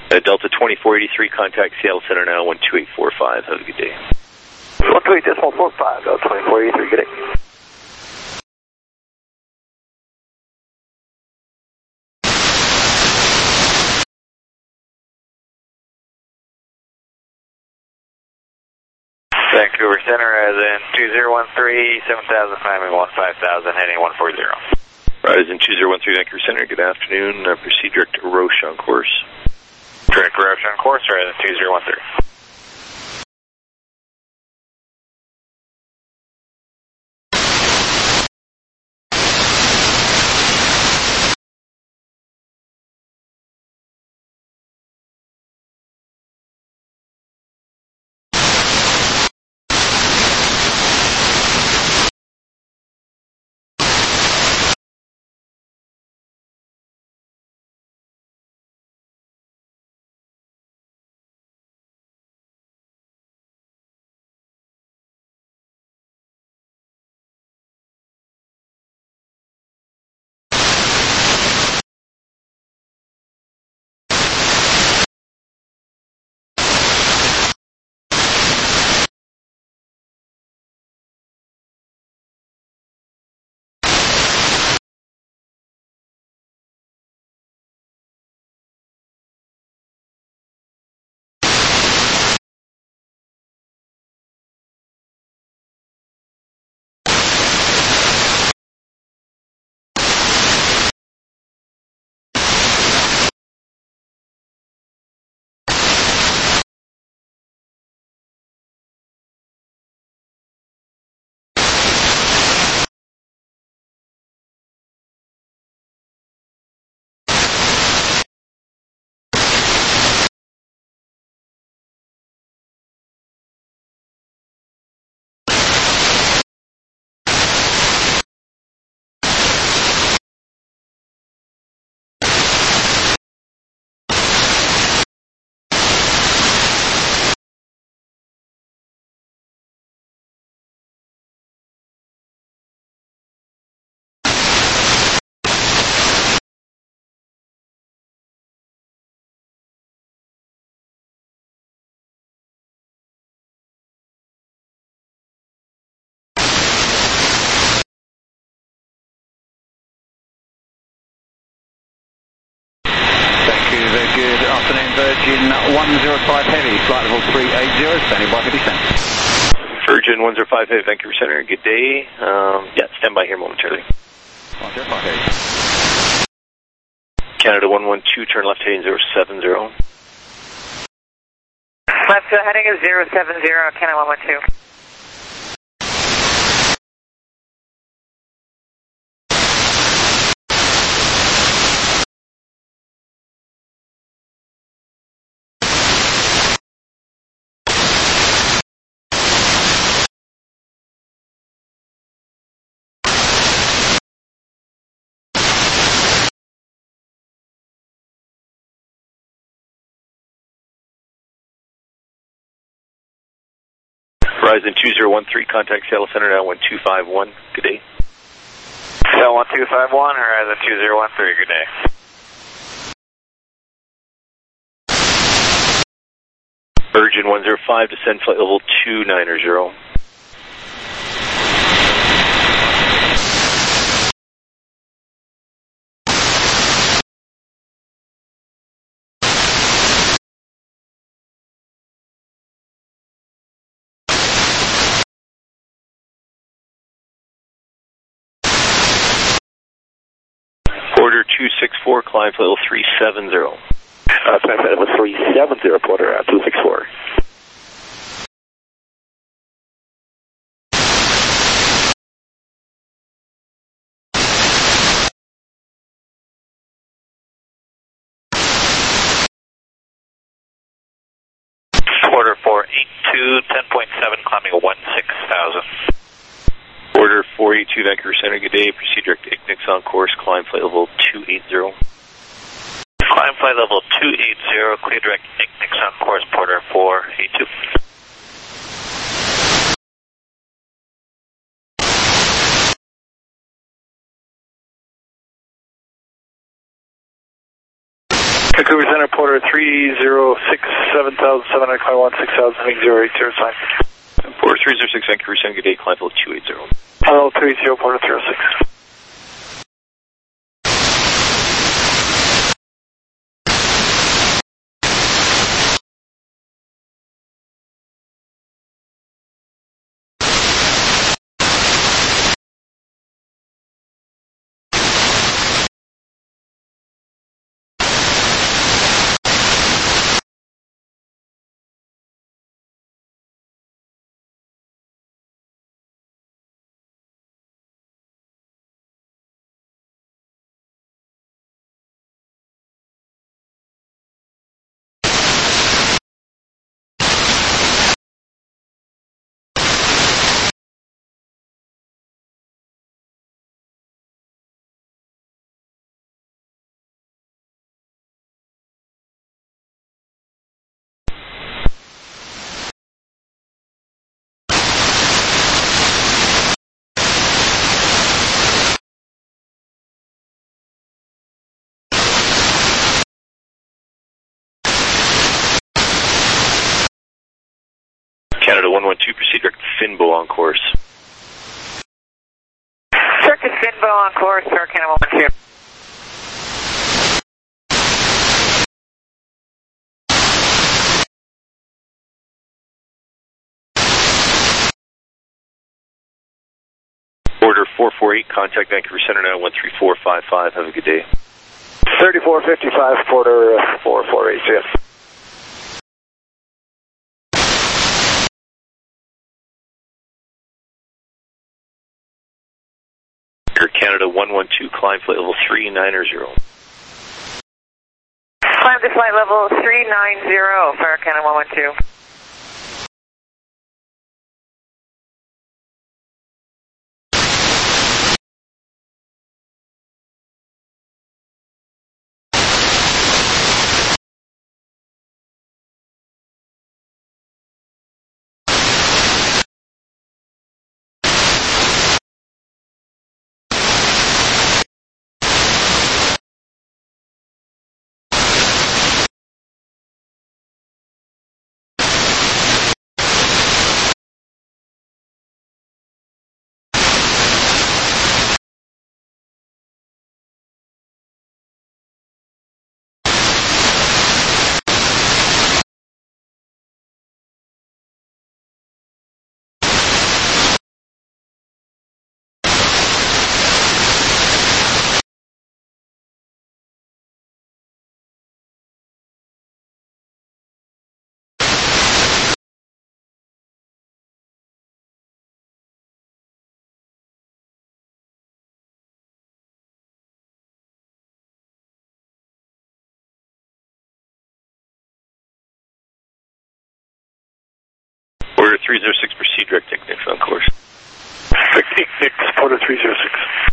Delta 2483, contact Seattle Center now, 12845. Have a good day. 128.45, Delta 2483, good day. Vancouver Center, as in 2013, 7000, climbing 5000, heading 140. Horizon 2013, Vancouver Center, good afternoon. Proceed direct Roche on course. Direct Roche on course, Horizon 2013. Good afternoon, Virgin 105 Heavy, flight level 380, standing by for descent. Virgin 105 Heavy, Vancouver Center, good day. Yeah, stand by here momentarily. 105 Heavy. Canada 112, turn left heading 070. Left heading is 070, Canada 112. Horizon 2013, contact Seattle Center now, 1251. Good day. Seattle 1251, Horizon 2013, good day. Virgin 105, descend flight level 290. Porter 264, climb flight level 370. Climb flight level 370, Porter 264. Porter 482, 10.7, climbing 16,000. Order 482, Vancouver Center, good day. Proceed direct Ignix on course, climb flight level 280. Climb flight level 280, clear direct Ignix on course, Porter 482. Vancouver Center, Porter 306, 7,721, 6,080, sign. Porter 306, Vancouver Center, good day, climb level 280. Hello, 30, Porter 306. Canada 112, proceed direct Finbo on course. Direct to Finbo on course, sir, Canada 112. Order 448, contact Vancouver Center now, 13455, have a good day. 3455, Porter 448, yes. Air Canada 112, climb flight level 390. Climb to flight level 390 for Canada 112. Order 306, proceed direct Ignition on course. Ignition, Porter 306.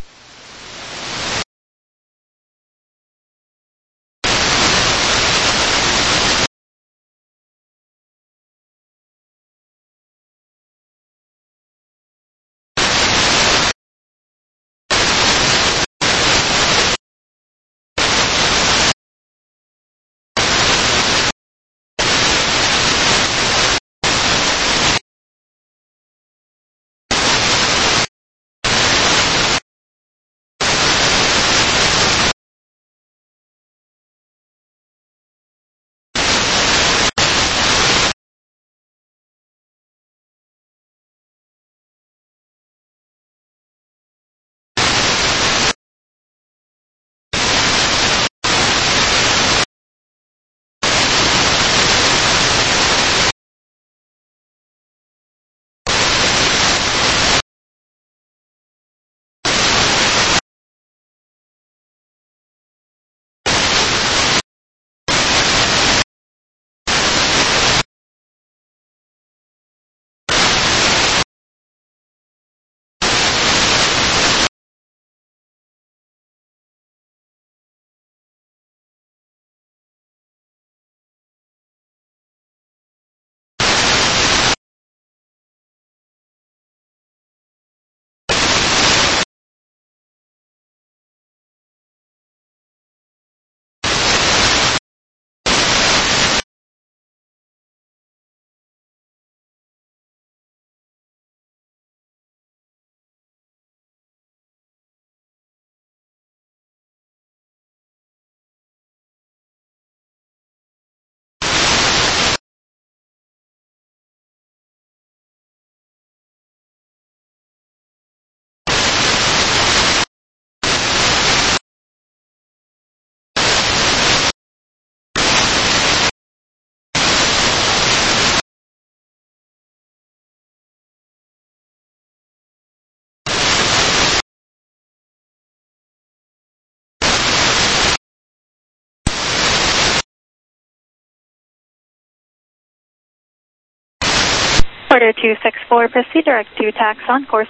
Porter 264, proceed direct to tax on course.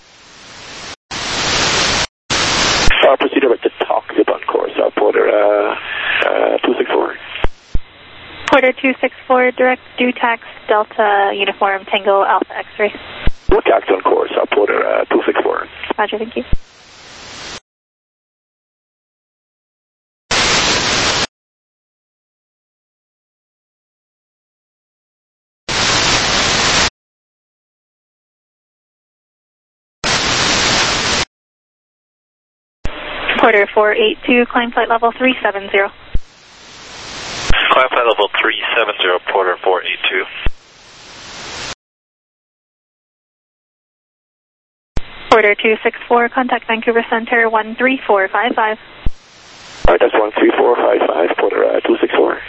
Proceed direct to Toxip on course, Porter 264. Porter 264, direct due tax Delta Uniform Tango Alpha X-ray. Due tax on course, Porter 264. Roger, thank you. Porter 482, climb flight level 370. Climb flight level 370, Porter 482. Porter 264, contact Vancouver Center 13455. Alright, that's 13455, Porter 264.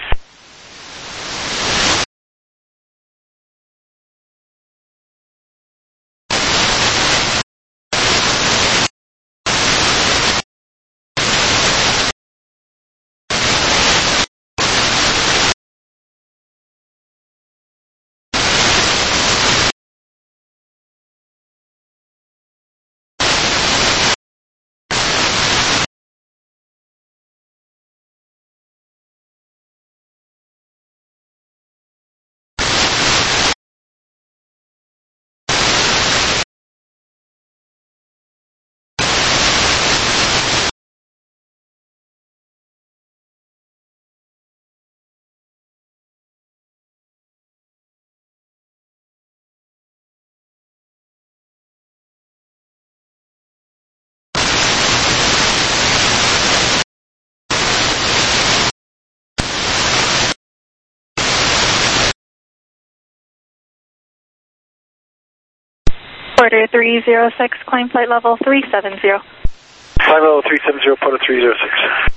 Porter 306, climb flight level 370. Climb level 370, Porter 306.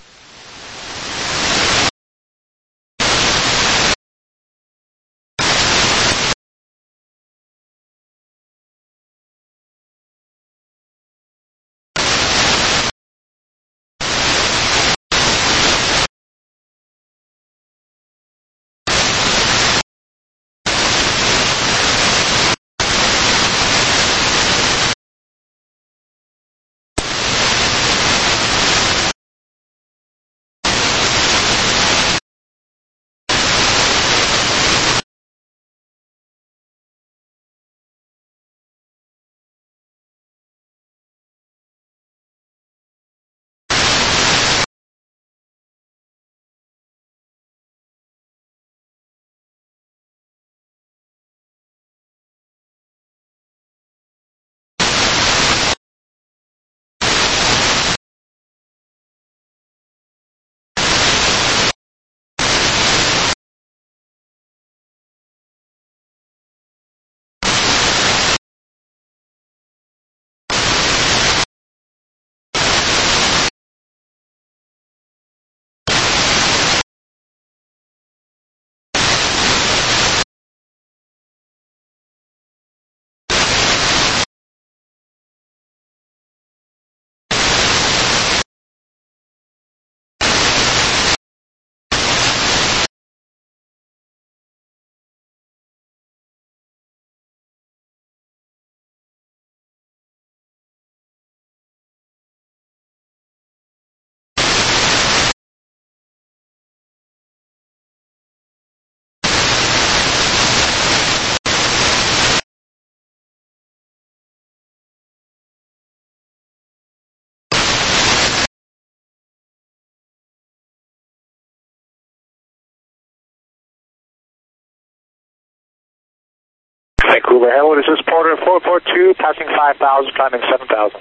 Vancouver, hello, this is Porter 442, passing 5,000, climbing 7,000.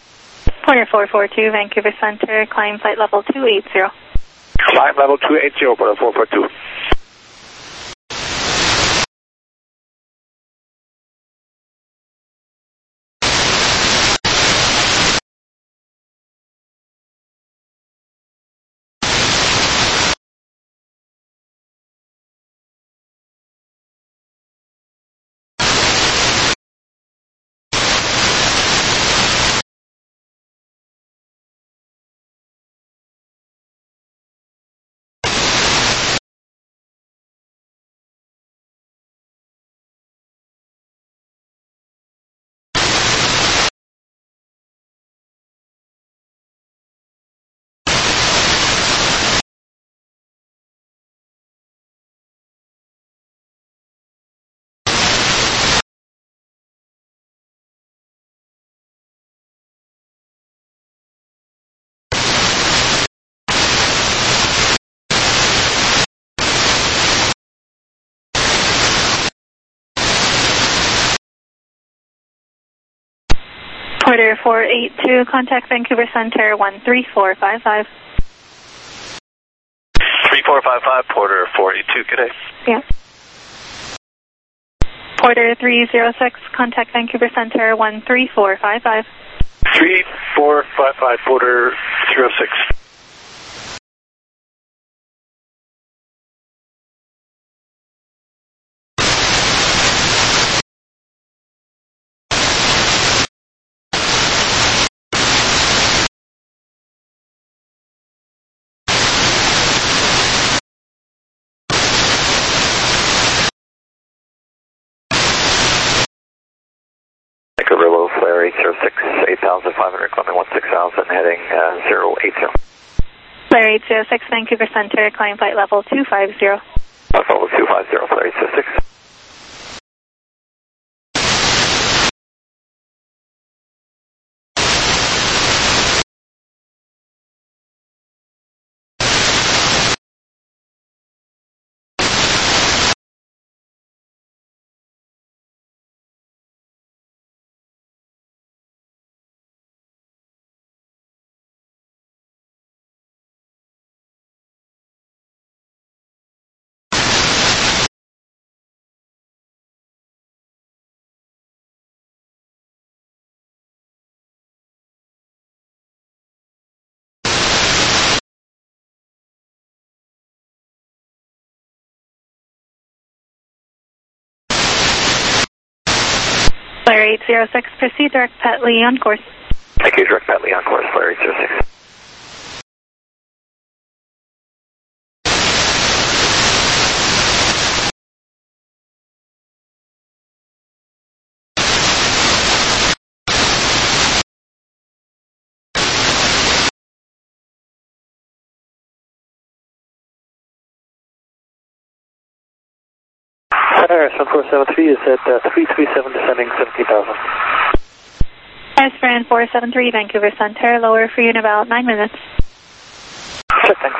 Porter 442, Vancouver Center, climb flight level 280. Climb level 280, Porter 442. Porter 482, contact Vancouver Center 13455. 3455, Porter 482, good day. Yeah. Porter 306, contact Vancouver Center 13455. 3455, Porter 306. Vancouver low flare 806, 8,500, climbing 16,000, heading 080. Flare 806, Vancouver Center, climb flight level 250. Level 250, flare 806. Flare 806, proceed direct Pat Lee on course. Thank you, direct Pat Lee on course, flare 806. Paris on 473 is at 337, descending 17,000. Paris Fran 473, Vancouver Center, lower for you in about 9 minutes. Sure, thanks.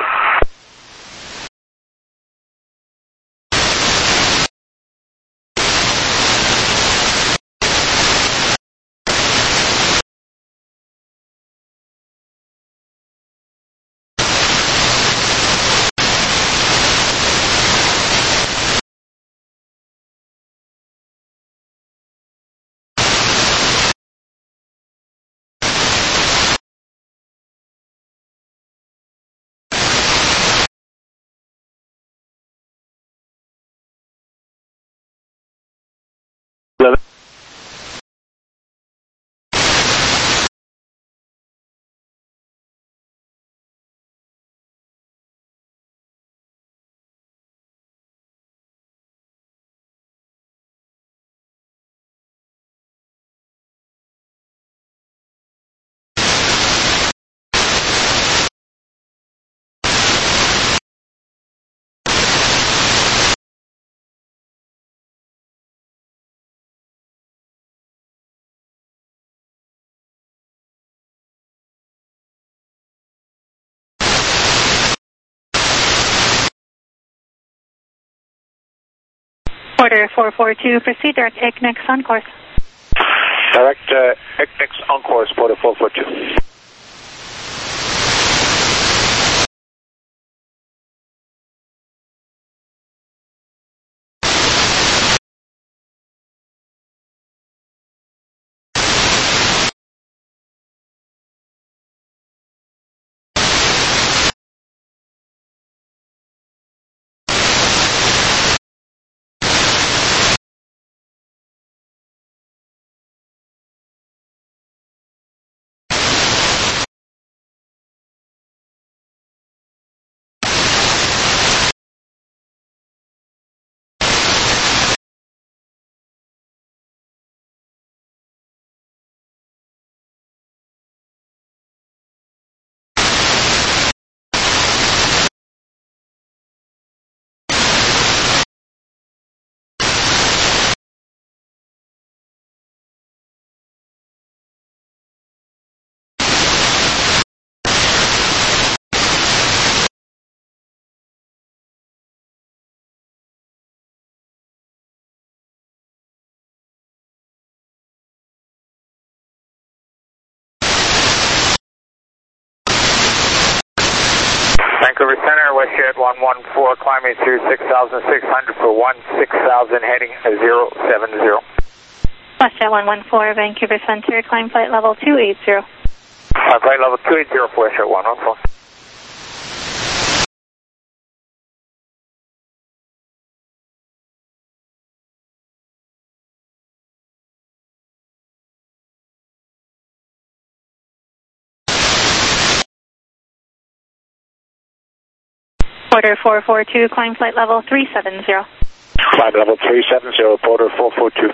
Porter 442, proceed direct Ignix on course. Direct Ignix on course, Porter 442. Vancouver Center, WestJet 114, climbing through 6,600 for 16,000, heading 070. WestJet 114, Vancouver Center, climb flight level 280. Flight level 280 for WestJet 114. Porter 442, climb flight level 370. Climb level 370, Porter 442.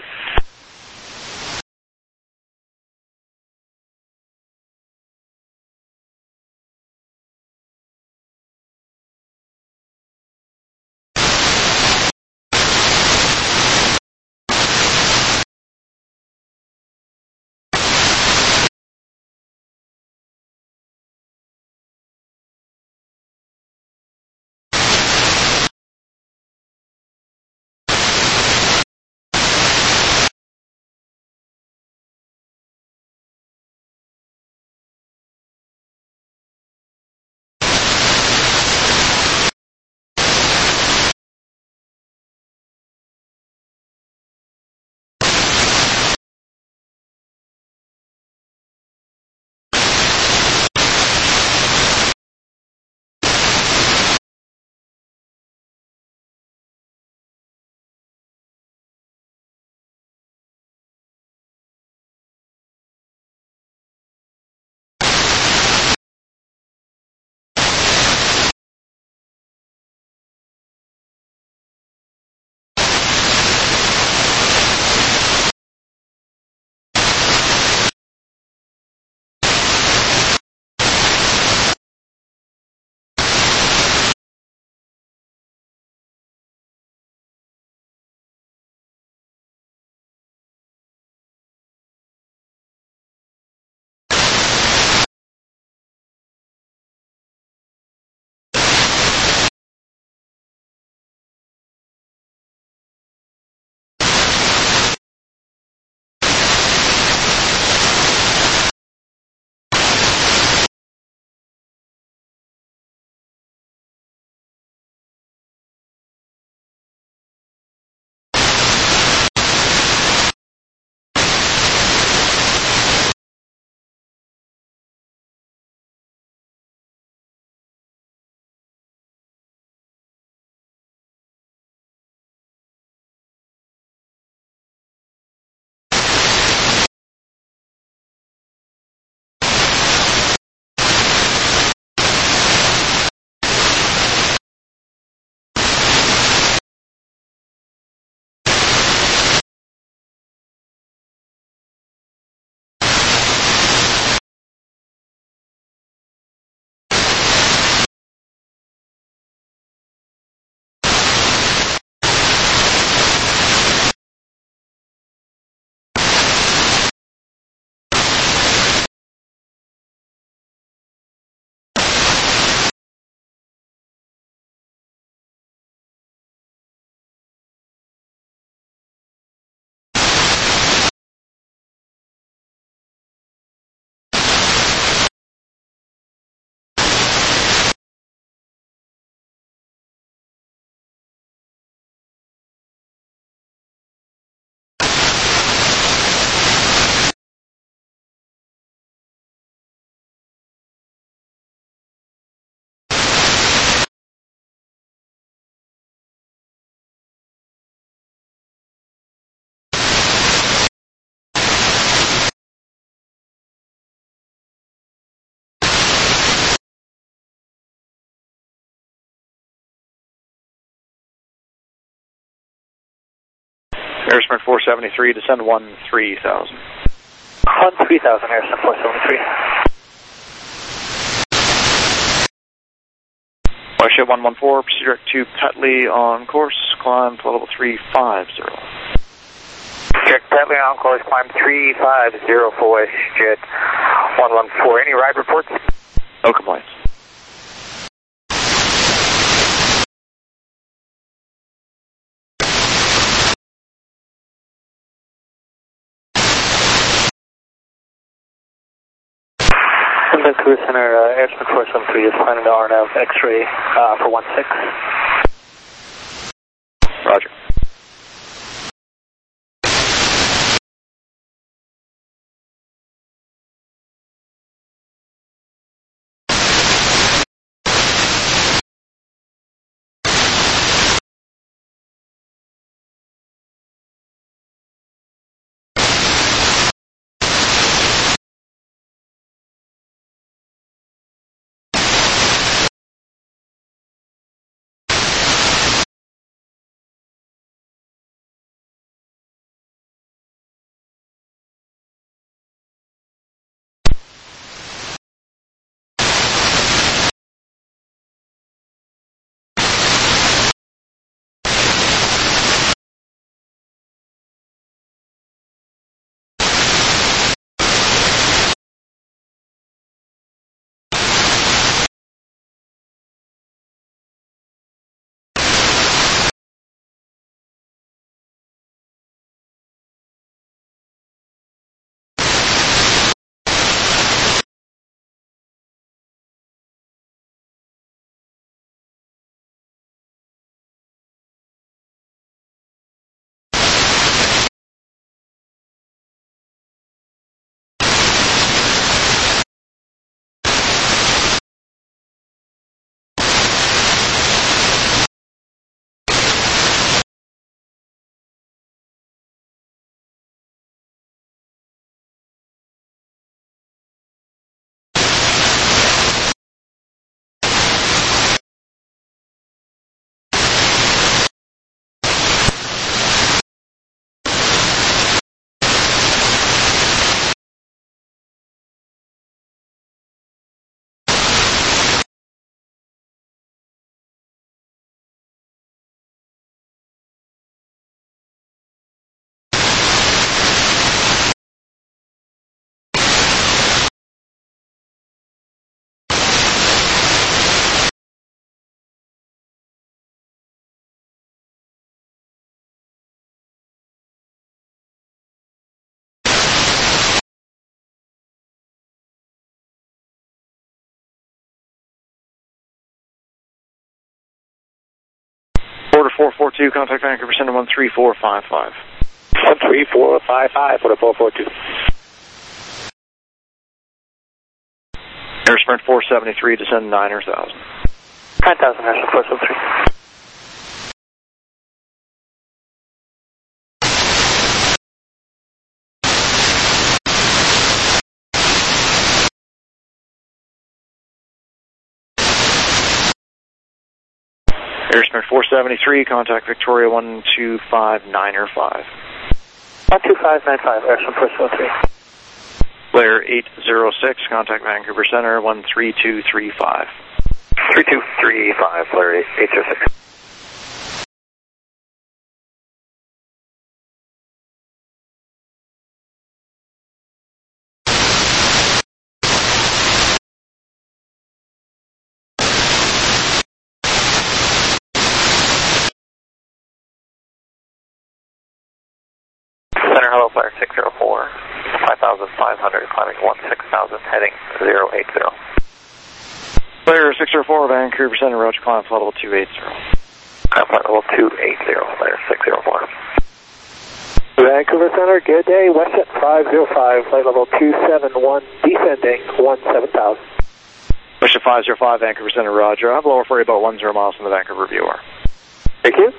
Harrison 473, descend 13,000. 13,000, Harrison 473. WestJet 114, proceed direct to Petley on course, climb to level 350. Direct Petley on course, climb 350 for WestJet 114. Any ride reports? No complaints. Vancouver Center, Airsman 473 is planning to RNAV X-ray for 16. Roger. Order 442, contact Vancouver Center 13455. 13455 for the 442. Air Sprint 473, descend 9,000. 9,000, National 473. Air Sprint 473, contact Victoria 12595. 12595, Air Sprint 473. Blair 806, contact Vancouver Center 13235. 3235, Blair 806. Center, hello, Blair 604, 5,500, climbing 16,000, heading 080. Blair 604, Vancouver Center, Roger, climb flight level 280. Climb flight level 280, Blair 604. Vancouver Center, good day, Westjet 505, flight level 271, descending 17,000. Westjet 505, Vancouver Center, Roger. I have lower for you about 10 miles from the Vancouver viewer. Thank you.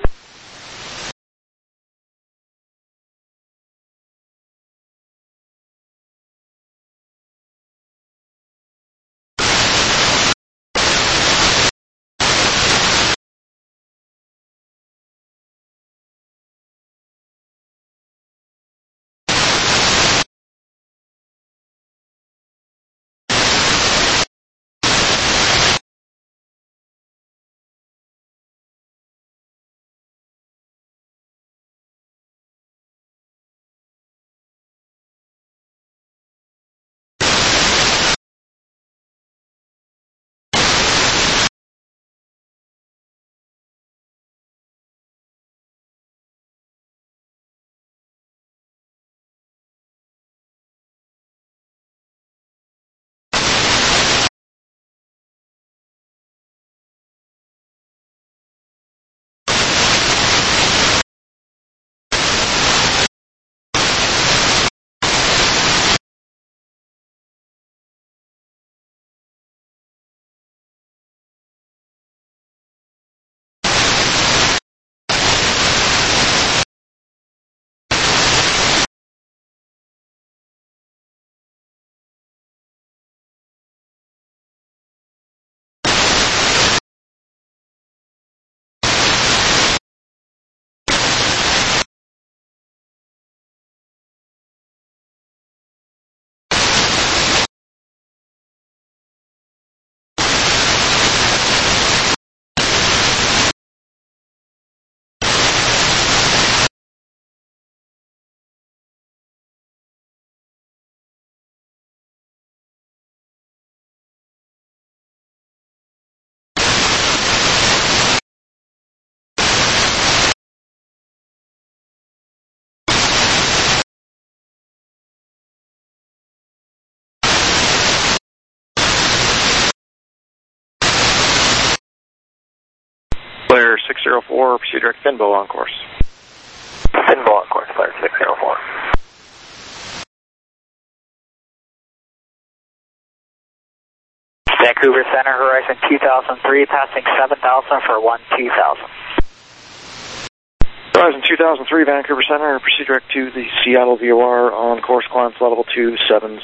604, proceed direct Finbo on course. Finbo on course, flare 604. Vancouver Center, Horizon 2003, passing 7,000 for 1-2000. Horizon 2003, Vancouver Center, proceed direct to the Seattle VOR on course, climb flight level 270.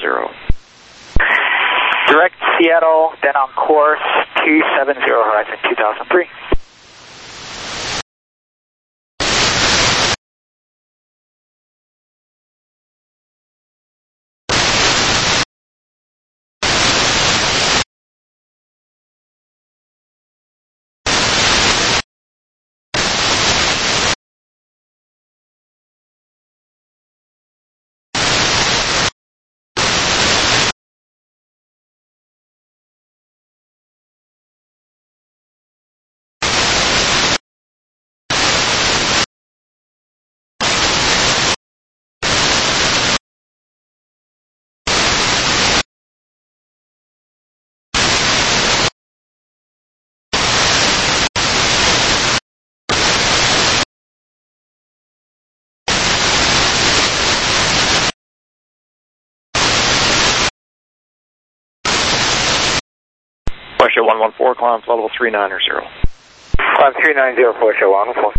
Direct Seattle, then on course 270, Horizon 2003. Russia 114, climb flight level 390. Climb 390 for show 114.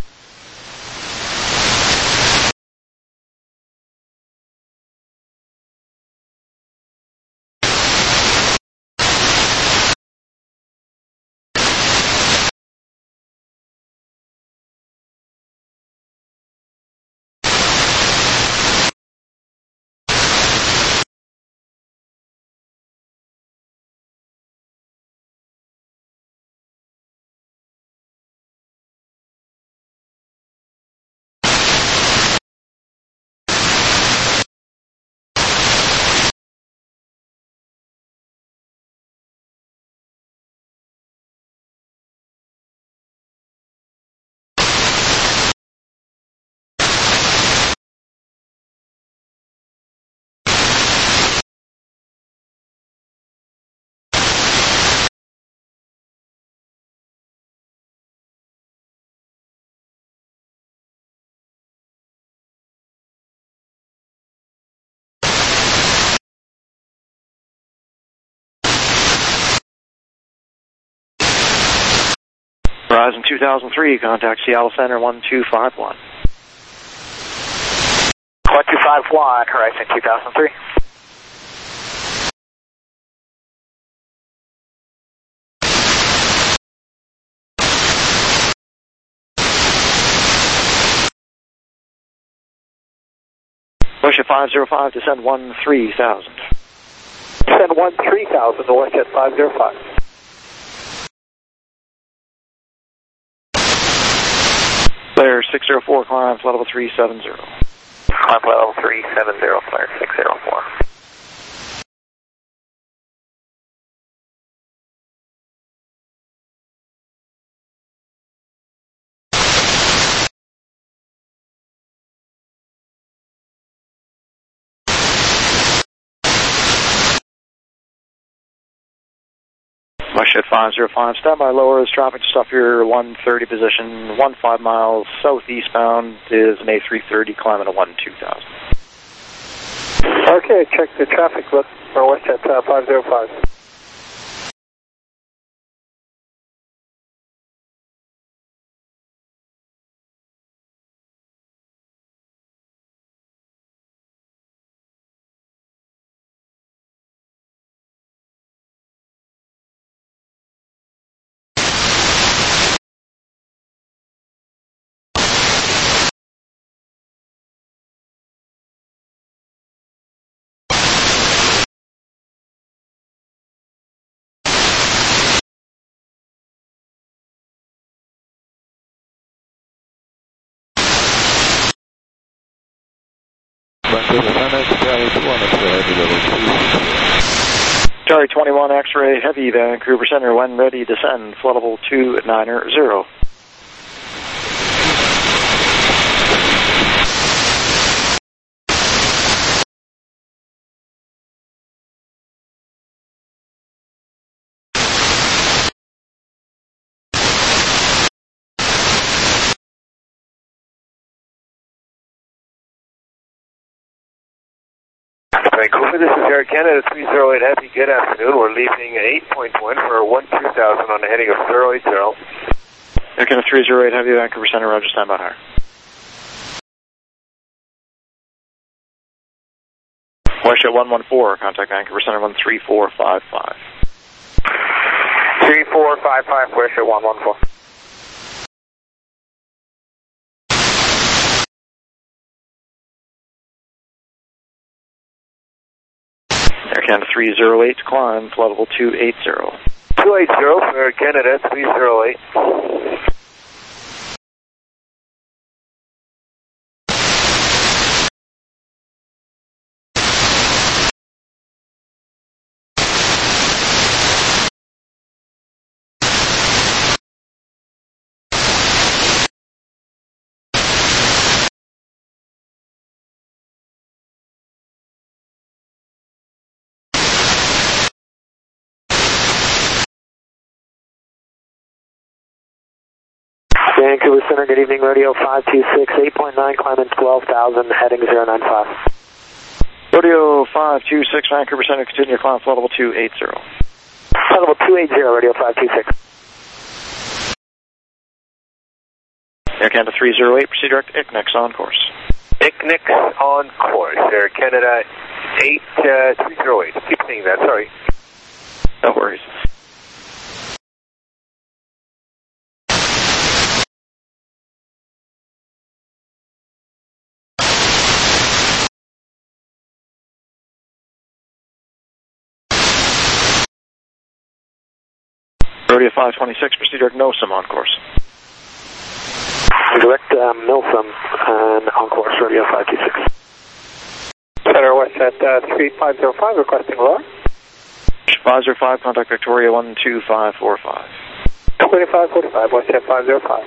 Horizon 2003, contact Seattle Center 1251. 1251, Horizon 2003. Russia 505, descend 13,000. Descend 13,000 to WestJet 505. Flare 604, climb flight level 370. Climb flight level 370, flare 604. Russia 505, standby lower as traffic just off your 130 position, 15 miles southeastbound is an A330, climbing a 12,000. Okay, check the traffic look for WestJet 505. Charlie 21 X-ray heavy, Vancouver Center, when ready, descend, flight level 290. Vancouver, this is Air Canada 308 Heavy. Good afternoon. We're leaving 8.1 for 12,000 on the heading of 080. Air Canada 308 Heavy, Vancouver Center, Roger, stand by higher. Westjet 114, contact Vancouver Center 13455. 3455, Westjet 114. Air Canada 308, climb, flight level 280. 280 for Air Canada 308. Vancouver Center, good evening, radio 526, 8.9, climbing 12,000, heading 095. Radio 526, Vancouver Center, continue climb, flight level 280. Flight level 280, radio 526. Air Canada 308, proceed direct ICNIX on course. ICNIX on course, Air Canada 308. Keep saying that, sorry. No worries. Radio 526, proceed direct NOSAM on course. Direct Milsom and on course, radio 526. Center Westjet 3505, requesting lower. 505, contact Victoria 12545. 2545, Westjet 505.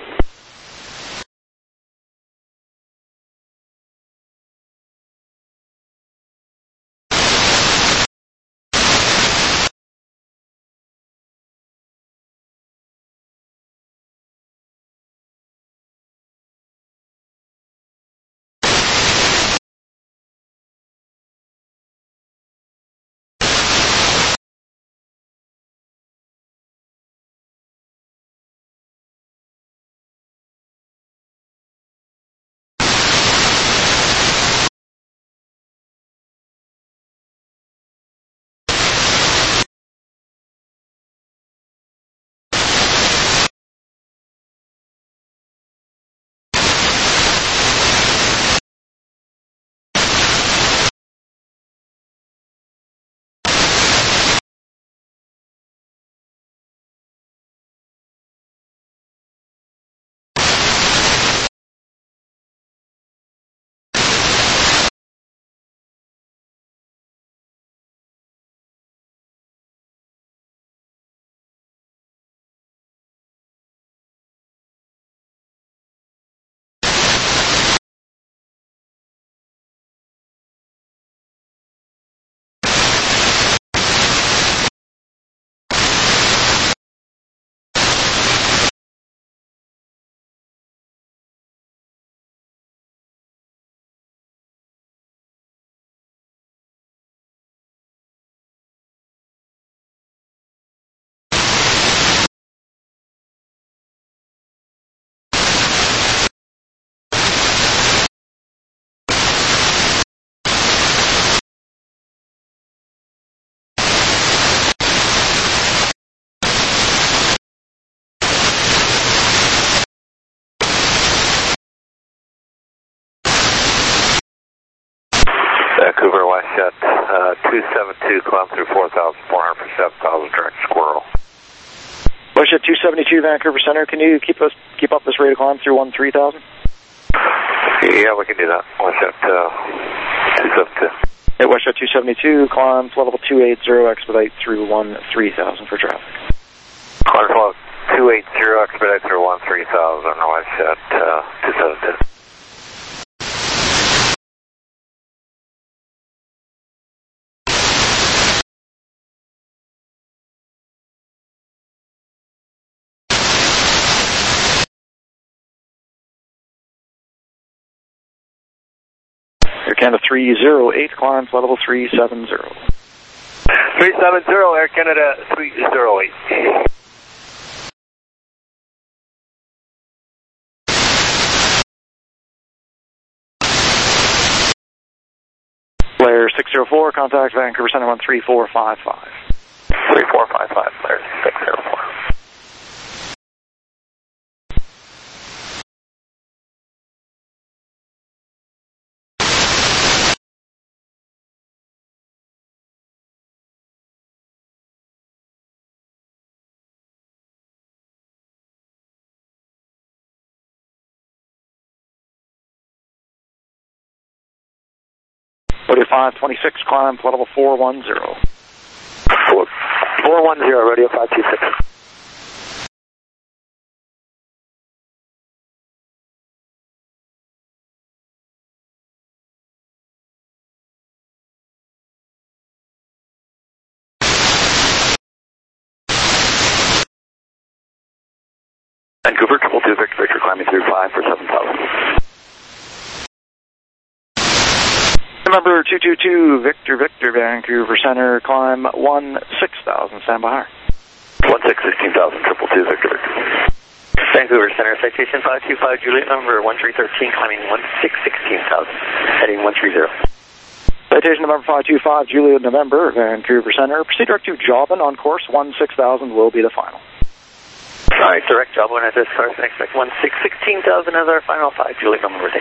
Vancouver Westjet 272, climb through 4,400 for 7,000, direct Squirrel. Westjet 272, Vancouver Center, can you keep up this rate of climb through 13,000? Yeah, we can do that. Westjet 272. Hey, Westjet 272, climb flight level 280, expedite through 13,000 for traffic. Climb flight 280, expedite through 13,000, Westjet 272. Canada 308, climb flight level 370. 370, Air Canada 308. Blair 604, contact Vancouver Center 13455. 3455, Blair 604. Radio 526, climb flight level 410. 410, Radio 526. Vancouver, 222 Victor, Victor, climbing through 5 for 7,000. November 222, Victor, Victor, Vancouver Center, climb 16,000, stand by higher. 16,000, 222 Victor, Victor. Vancouver Center, citation 525, Juliet number 1313, climbing 16,000, heading 130. Citation November 525, Juliet November, Vancouver Center, proceed direct to Jobin on course 16,000 will be the final. Alright, direct Jobin at this course, and expect 16,000 as our final 5, Juliet November.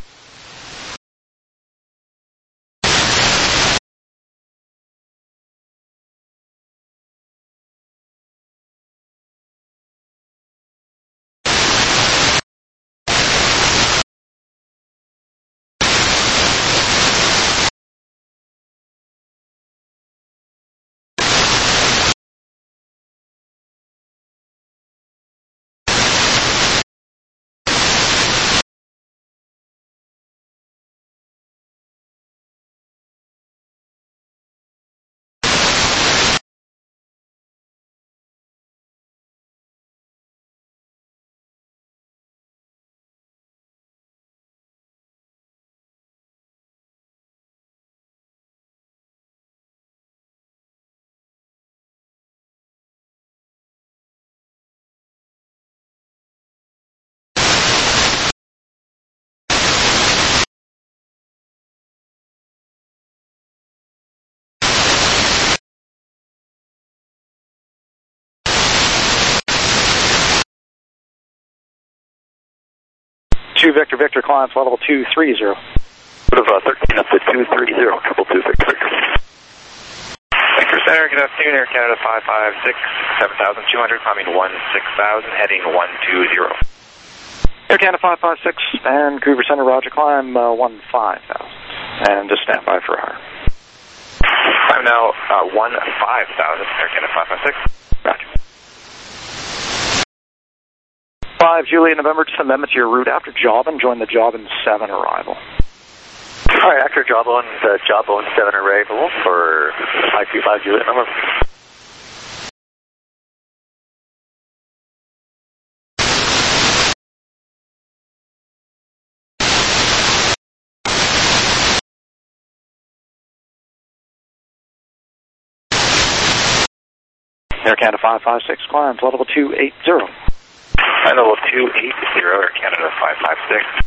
Victor, Victor, climb flight level 230. Bit of 13 up to 230, 222 Victor, Victor. Vancouver Center, good afternoon, Air Canada 556, 7,200, climbing 16,000, heading 120. Air Canada 556, Vancouver Center, roger, climb 15,000, and just stand by for higher. I'm now 15,000, Air Canada 556. Roger. 5 Juliet November, just amendment to your route after Jobin, join the Jobin 7 arrival. Alright, after Jobin, the Jobin 7 arrival for 525 Juliet November. Air Canada 556, climb flight level 280. Flight level 280, Air Canada 556.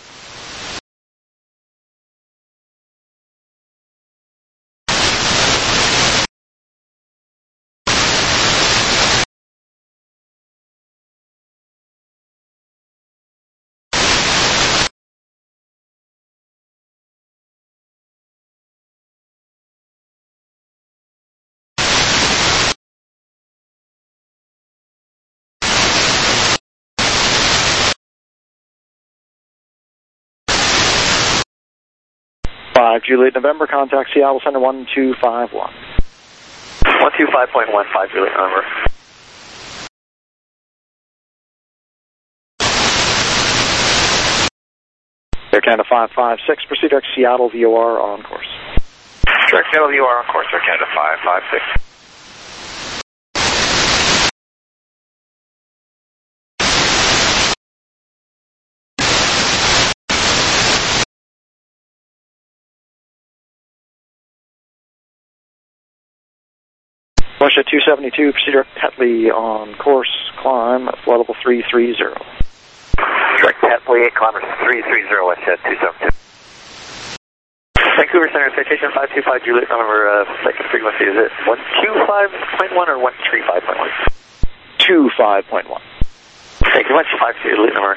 Juliet November, contact Seattle Center 1251. 125.15 Juliet November. Air Canada 556, proceed direct Seattle VOR on course. Direct Seattle VOR on course, Air Canada 556. Westjet 272, proceed direct Tetley on course, climb, flight level 330. Direct Tetley, climber 330, Westjet 272. Vancouver Center, citation 525 Juliet, number second frequency, is it 125.1 or 135.1? 25.1. Thank you much, 5 Juliet number.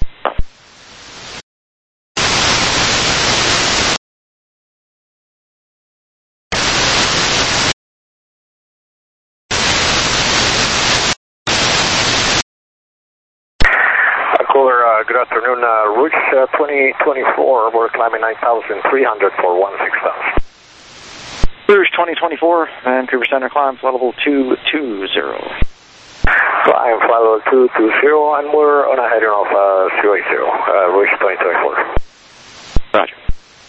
Good afternoon, Rouge 2024, we're climbing 9,300 for 16,000. Rouge 2024, Vancouver Center, climb, flight level 220. Climb, flight level 220, and we're on a heading of 080, Rouge 2024. Roger.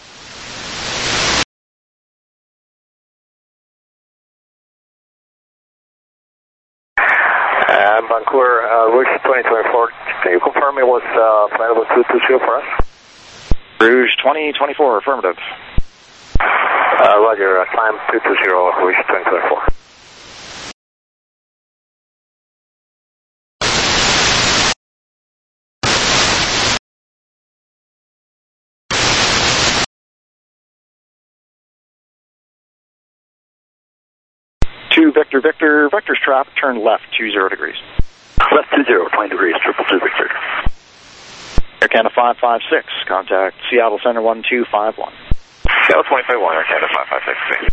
Vancouver, Rouge 2024, can you confirm it was flight level 220 for us? Rouge 2024, affirmative. Roger, climb 220, Rouge 2024. Two Victor, Vector's traffic, turn left 20 degrees. Left 20, 20 degrees, 222 Victor. Air Canada 556, contact Seattle Center 1251. Seattle 251, Air Canada 556.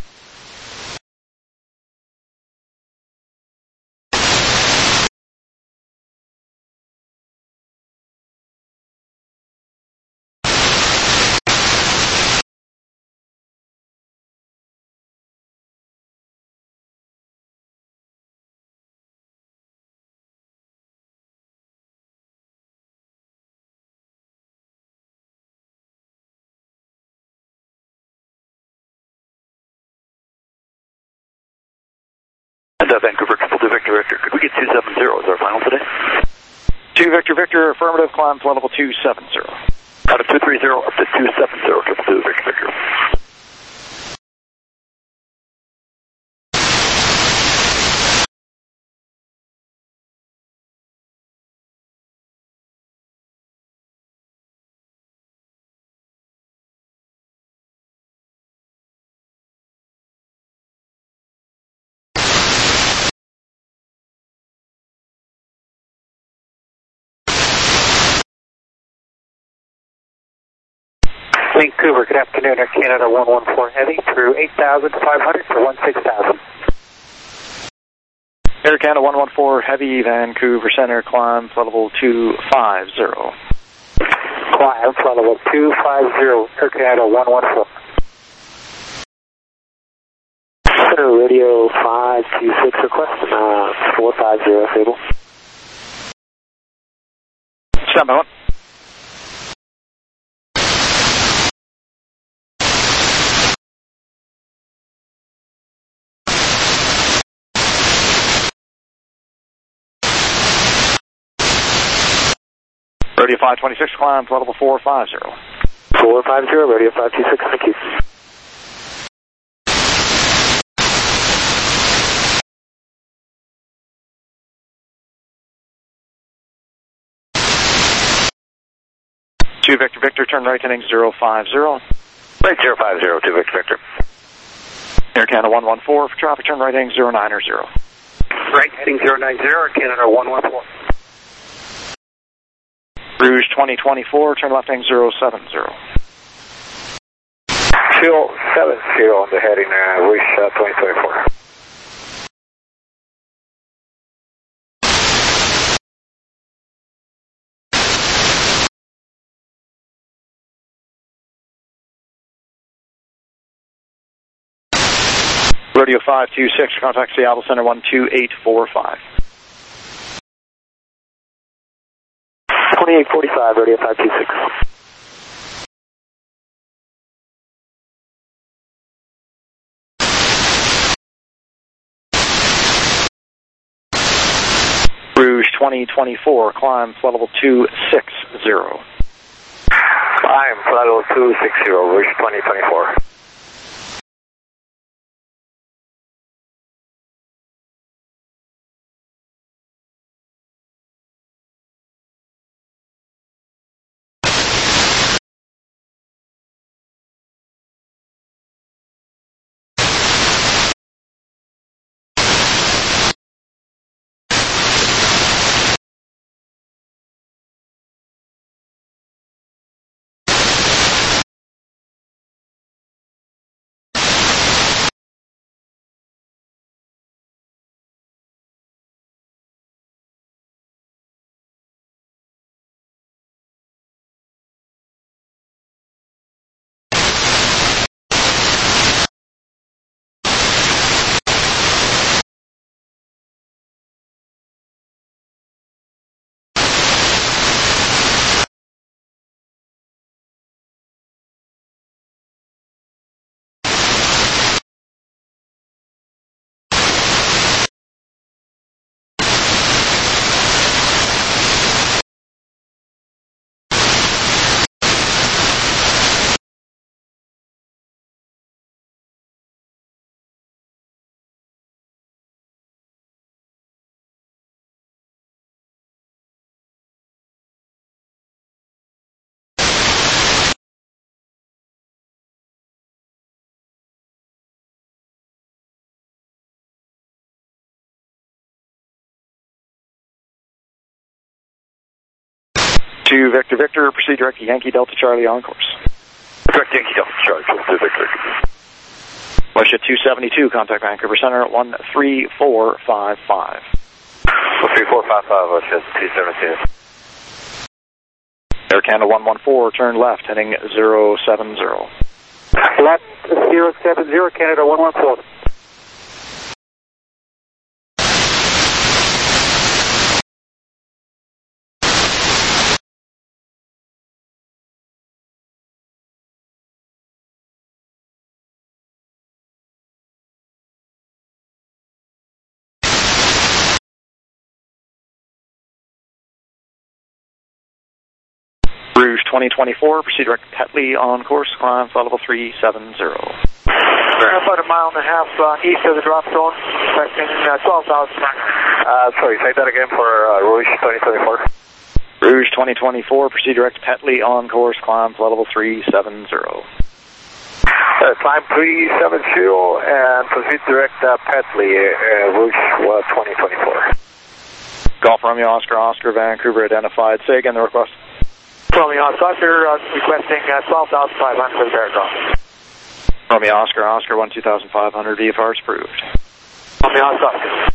And Vancouver, triple two Victor, could we get 270 as our final today? 2 Victor, affirmative, climb, flight level 270. Out of 230 up to 270, triple two Victor. Vancouver, good afternoon, Air Canada 114 Heavy through 8,500 to 16,000. Air Canada 114 Heavy, Vancouver Center, climb, flight level 250. Climb, flight level 250, Air Canada 114. Center radio 526 request, 450 stable. Stand by one. Radio 526, climb, flight level 450. 450, radio 526, thank you. Two Victor, turn right heading 050. Right 050, 2 Victor. Air Canada 114 for traffic, turn right heading 090. Right heading 090, Air Canada 114. Rouge 2024, turn left heading 070. 070 on the heading, Rouge 2024. Radio 526, contact Seattle Center 12845. 2845, radio 526. Rouge 2024, climb, flight level 260. Climb, flight level 260, Rouge 2024. To Victor Victor, proceed direct to Yankee Delta Charlie on course. Direct Yankee Delta Charlie, to Victor. WestJet 272, contact Vancouver Center at 13455. 13455, WestJet 272. Air Canada 114, turn left, heading 070. Left 070, Canada 114. Rouge 2024, proceed direct to Petley on course, climb flight level 370. About a mile and a half east of the drop zone, expecting 12,000. Sorry, say that again for Rouge 2024. Rouge 2024, proceed direct to Petley on course, climb flight level 370. Climb 370 and proceed direct Petley, Rouge 2024. Golf Romeo Oscar Oscar, Vancouver identified. Say again the request. Romeo Oscar requesting 12,500 for the paragraph. Romeo Oscar Oscar 12,500 VFR is approved. Romeo Oscar.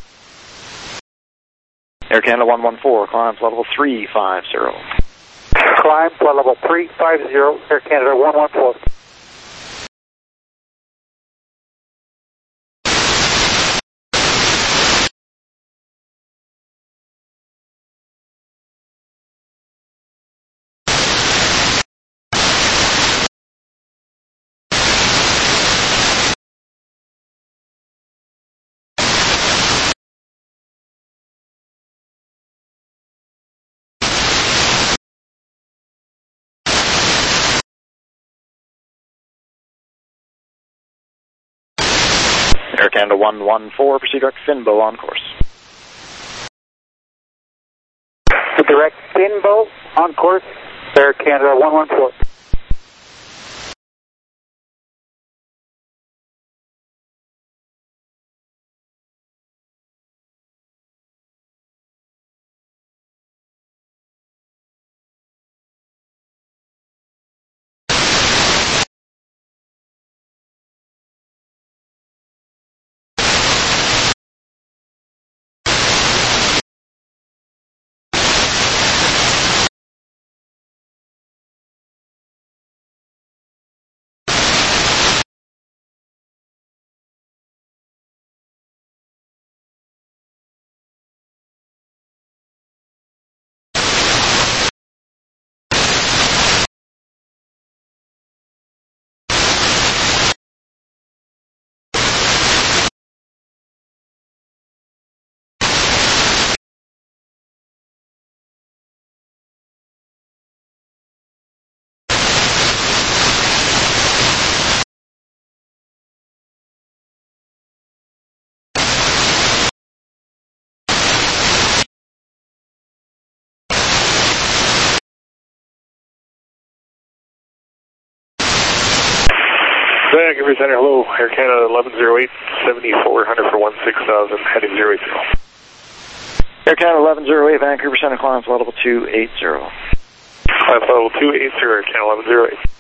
Air Canada 114, climb flight level 350. Climb flight level 350, Air Canada 114. Air Canada 114, proceed direct to Finbo on course. Direct Finbo on course, Air Canada 114. Vancouver Center, hello, Air Canada 1108, 7400 for 16,000, heading 080. Air Canada 1108, Vancouver Center, climb flight level 280. Climb flight level 280, Air Canada 1108.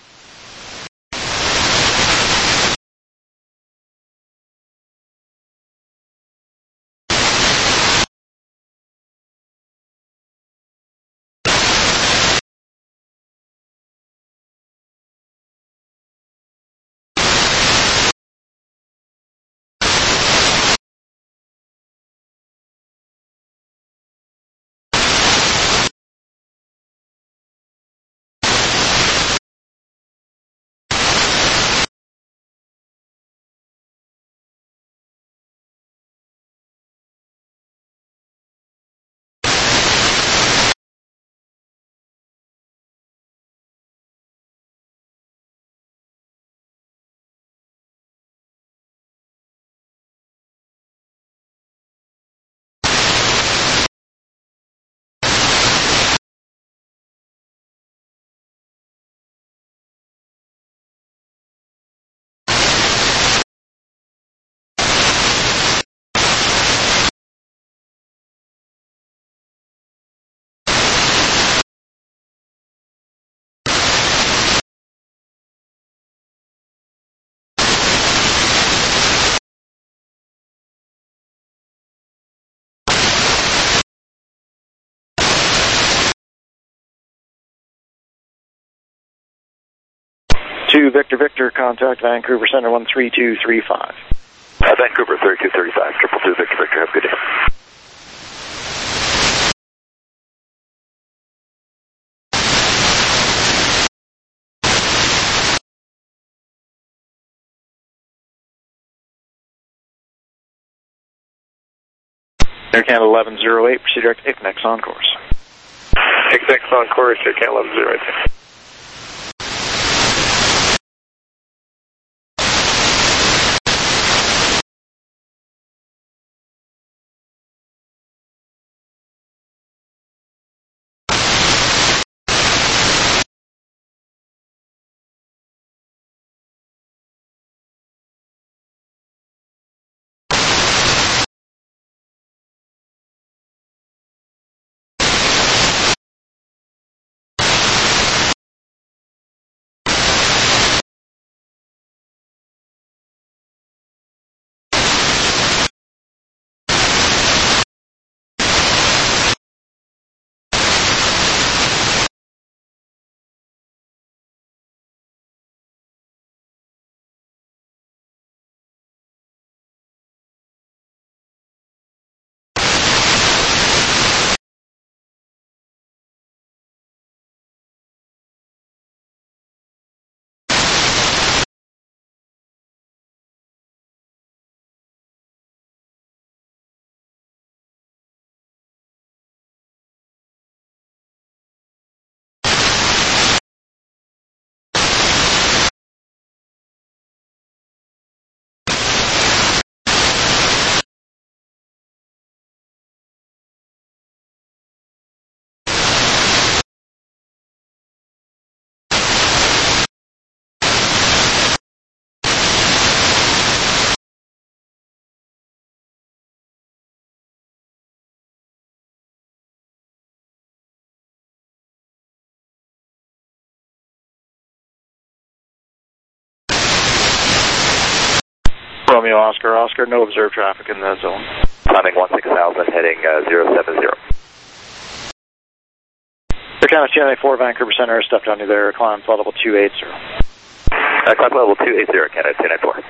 2 Victor Victor, contact Vancouver Center 13235. Vancouver 3235, 222 Victor Victor, have a good day. Air Canada 1108, proceed direct to ICNIX on course. ICNIX on course, Air Canada 1108. Romeo Oscar Oscar, no observed traffic in the zone. Climbing 16000, heading 070. Air Canada 294, Vancouver Center, step down to there, climb flight level 280. Climb level 280, Canada 294.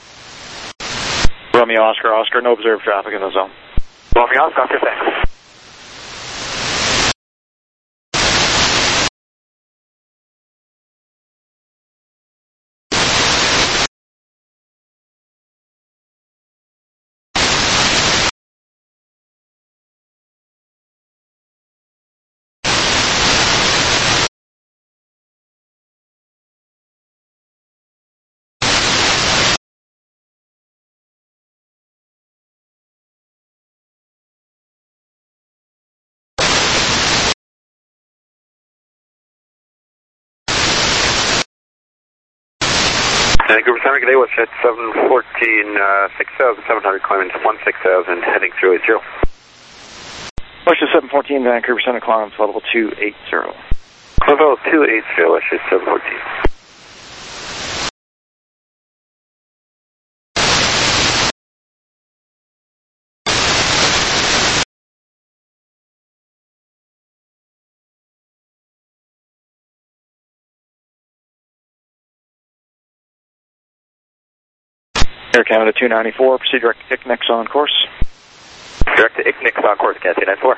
Romeo Oscar Oscar, no observed traffic in the zone. Romeo Oscar, Oscar, thanks. Vancouver Center, good day, Westjet 714, 6,700, climbing 16,000, heading 080. Westjet 714, Vancouver Center, climb flight level 280. Climb level 280, Westjet 714. Air Canada 294, proceed direct to ICNIX on course. Direct to ICNIX on course, Canada 294.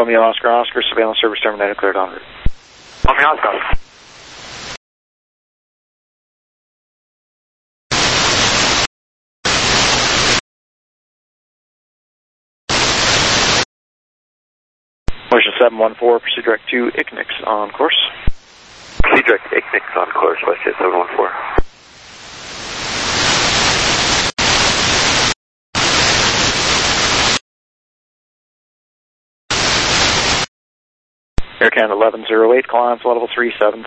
Romeo Oscar Oscar, surveillance service terminated, cleared en route. Romeo Oscar. Motion 714, proceed direct to Ignix on course. Proceed direct to Ignix on course, WestJet 714. Air Canada 1108, climb flight level 370.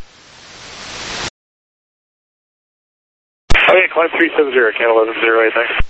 Okay, climb 370, Canada 1108, thanks.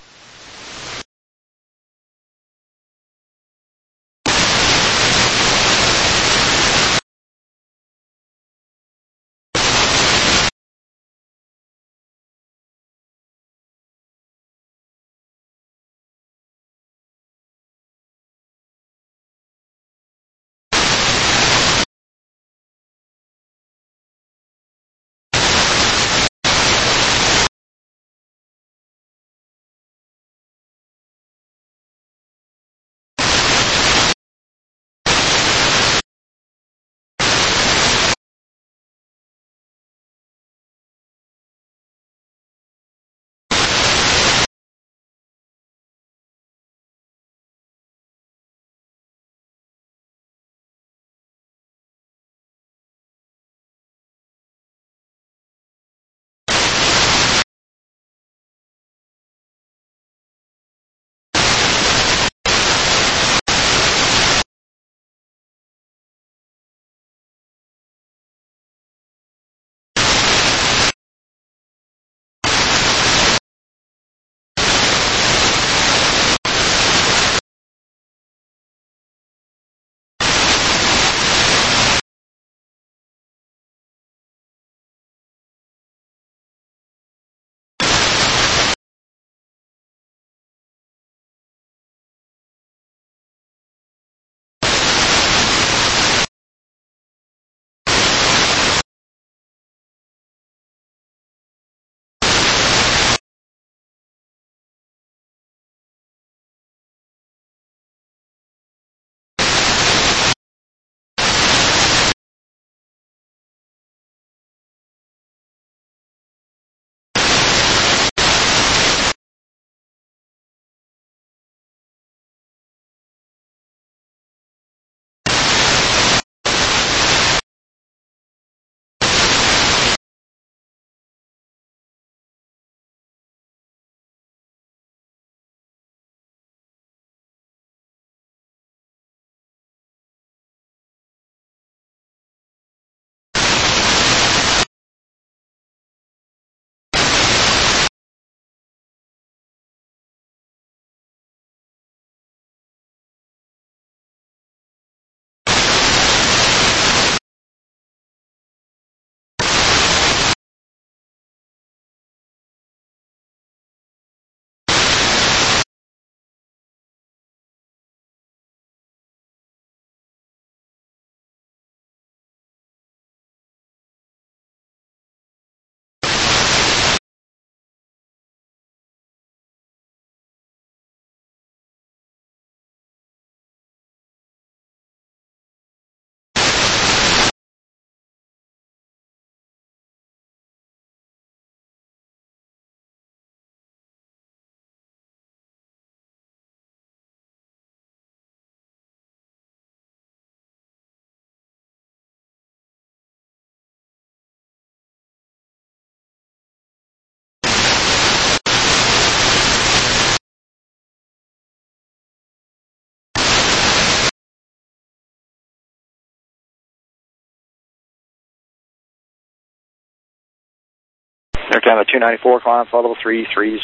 Air Canada 294, climb flight level 330.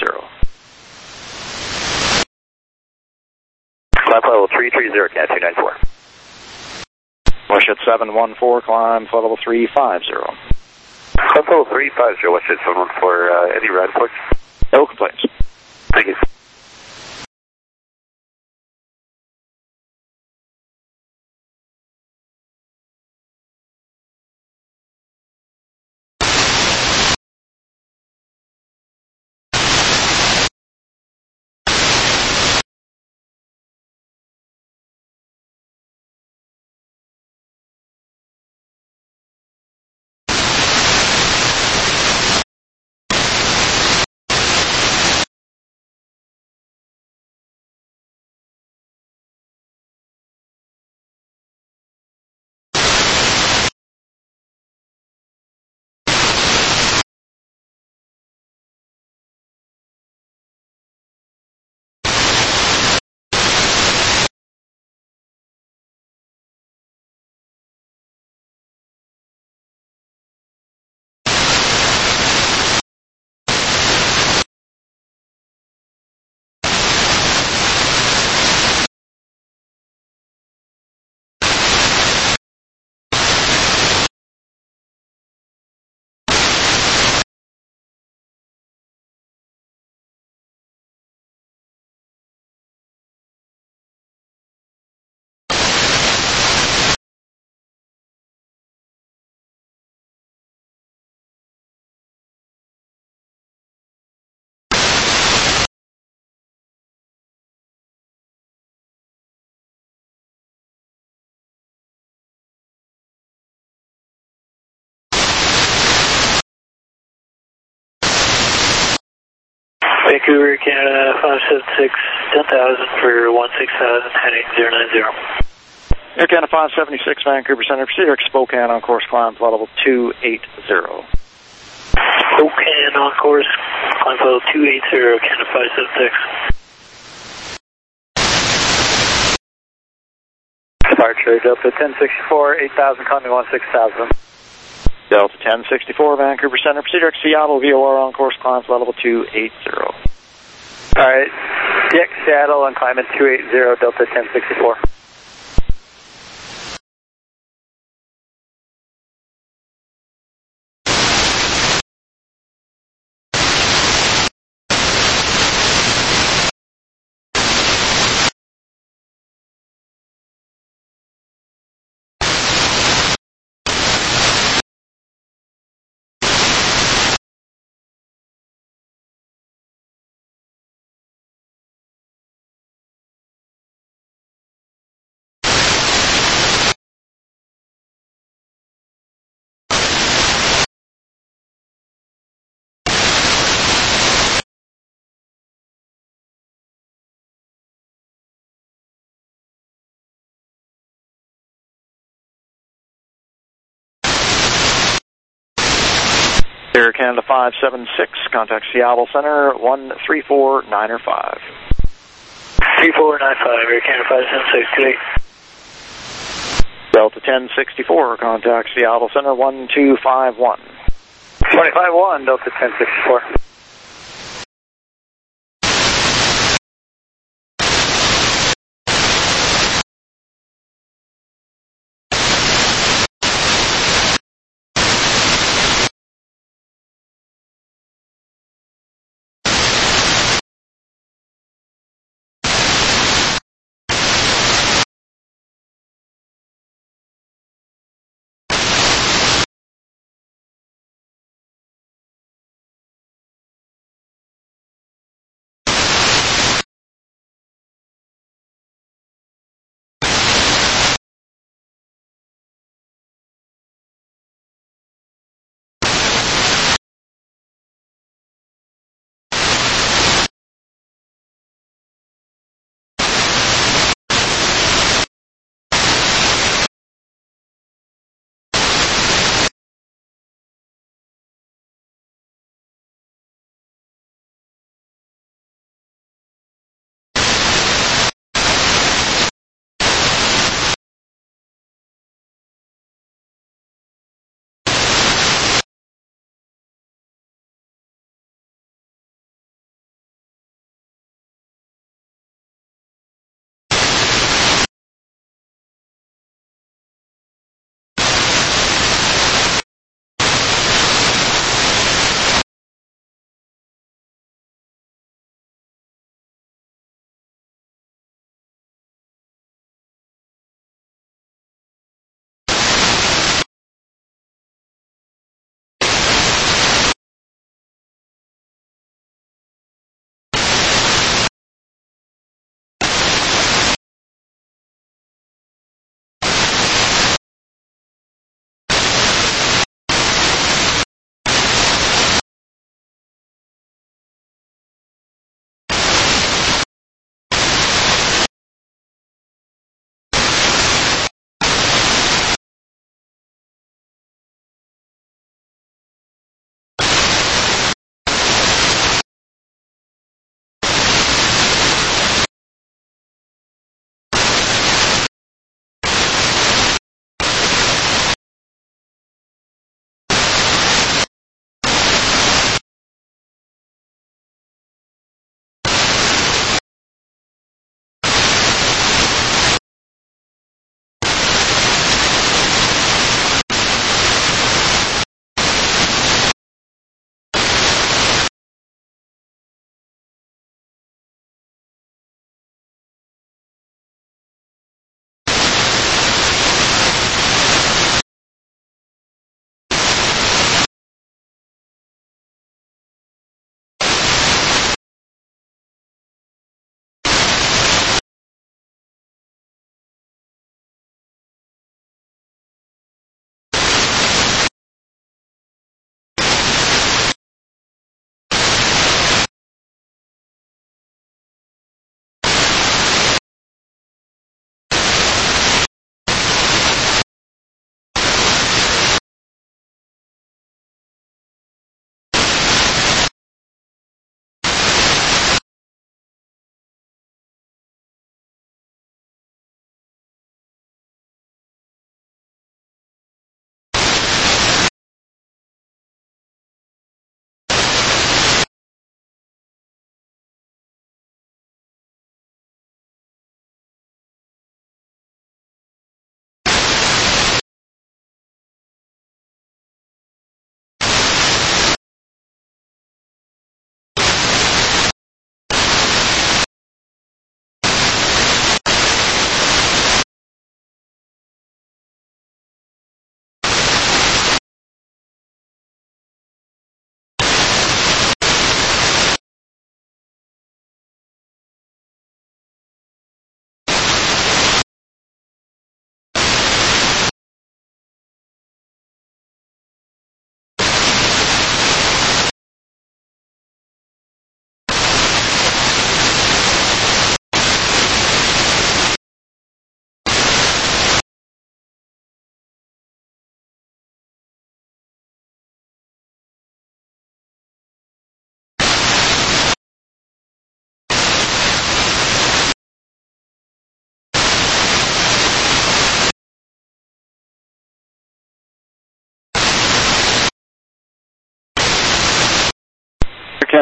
Climb flight level 330, Canada 294. WestJet 714, climb flight level 350. Climb flight level 350, WestJet 714, any ride reports? No complaints. Thank you. Vancouver, Canada, 576, 10,000 for 16,000, heading 090. Air Canada 576, Vancouver Center, proceed direct Spokane on course, climb flight level 280. Spokane on course, climb flight level 280, Canada 576. Departure, Delta 1064, 8,000, climbing 16,000. Delta 1064, Vancouver Center, proceed direct Seattle, VOR on course, climb flight level 280. Alright, DX Seattle and climbing 280, Delta 1064. Air Canada 576, contact Seattle Center, 134905. 3495, Air Canada 576, good day. Delta 1064, contact Seattle Center, 1251. 25-1, Delta 1064.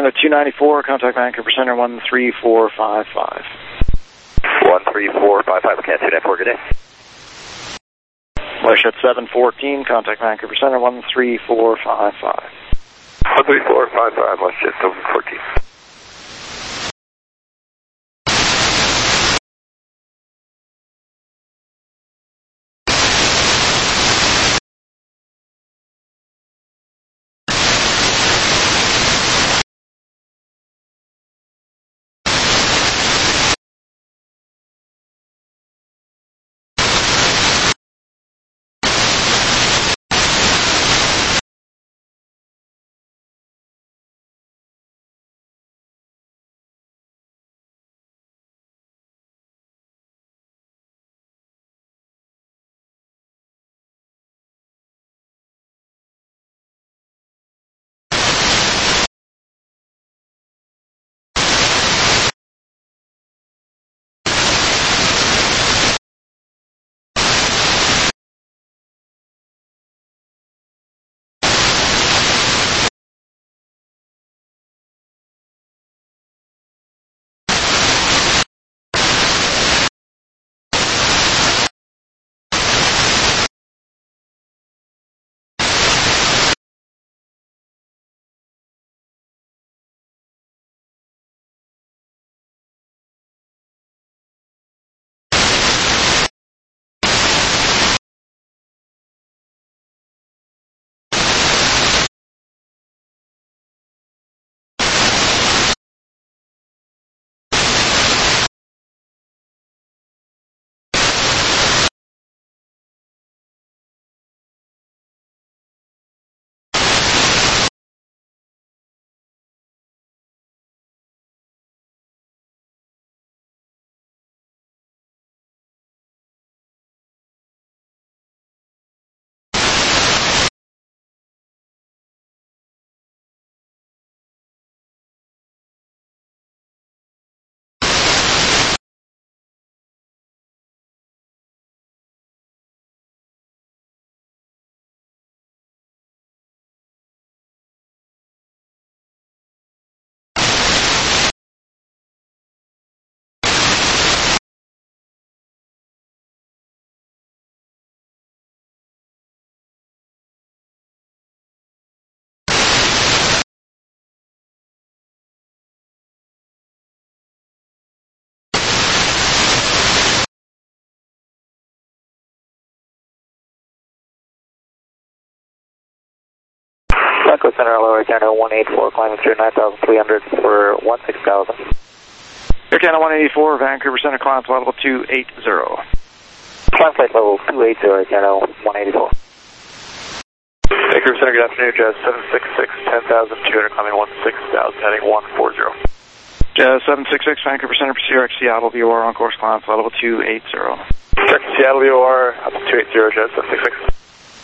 Canada 294, contact Vancouver Center 13455. 13455, Cat 294, good day. WestJet 714, contact Vancouver Center 13455. 13455, WestJet 714. Echo Center, lower Canada 184, climbing through 9,300 for 16,000. Air Canada 184, Vancouver Center, climb flight level 280. Climb flight level 280, Air Canada 184. Vancouver Center, good afternoon, Jazz 766, 10,200, climbing 16,000, heading 140. Jazz 766, Vancouver Center, proceed Seattle, VOR on course, climb flight level 280. Check Seattle, VOR, up to 280, Jazz 766.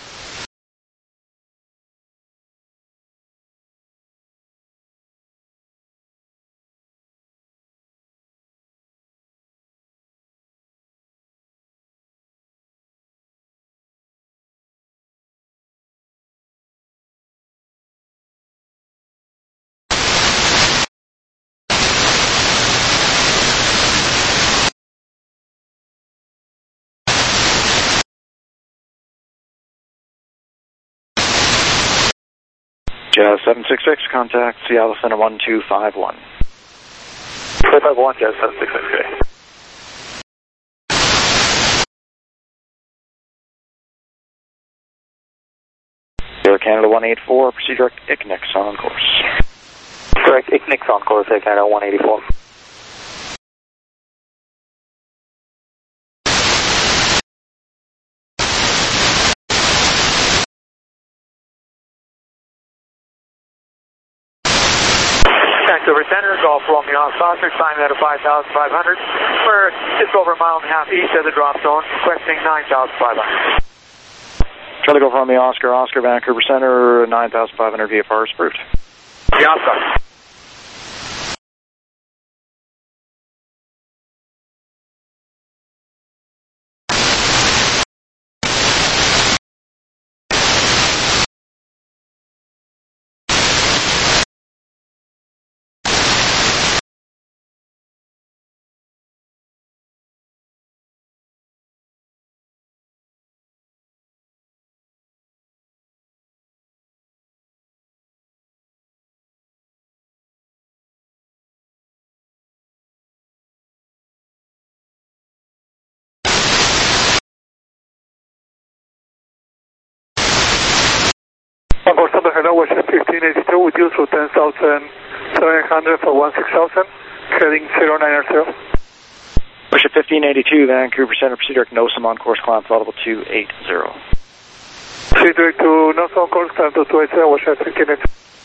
Jazz 766, contact Seattle Center 1251. 251, Jazz 766, okay. Air Canada 184, proceed direct ICNIX on course. Direct ICNIX on course, Air Canada 184. Vancouver Center, Golf Romeo Saucer, climbing at a 5,500. We're just over a mile and a half east of the drop zone, requesting 9,500. Charlie Golf Romeo Oscar, Vancouver Center, 9,500 VFR is approved. Yeah, 147, hello, WestJet 1582, with you through 10,700 for 16,000, heading 090. WestJet 1582, Vancouver Center, proceed direct NOSAM on course, climb flight level 280. Proceed direct to NOSAM on course, climb to 280, WestJet 1582.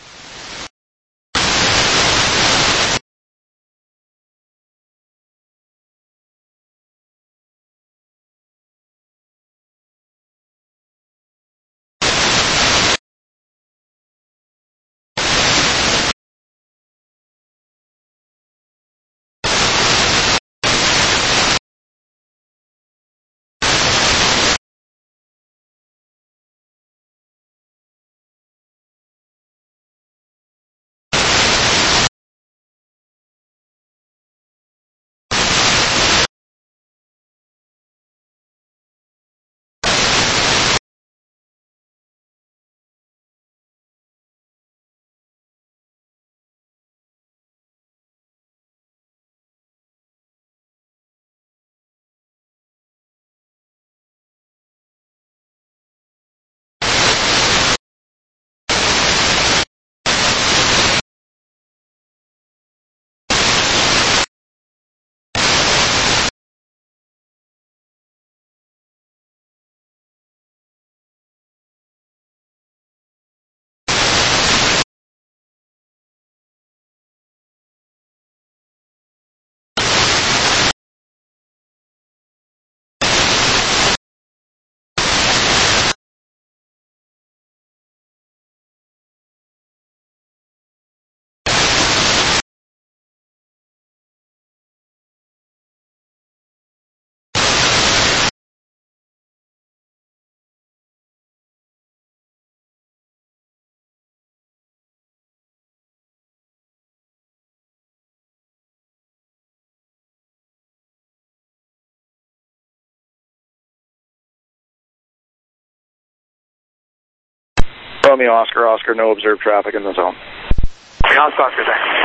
Romeo Oscar, Oscar, no observed traffic in the zone. Oscar, thanks.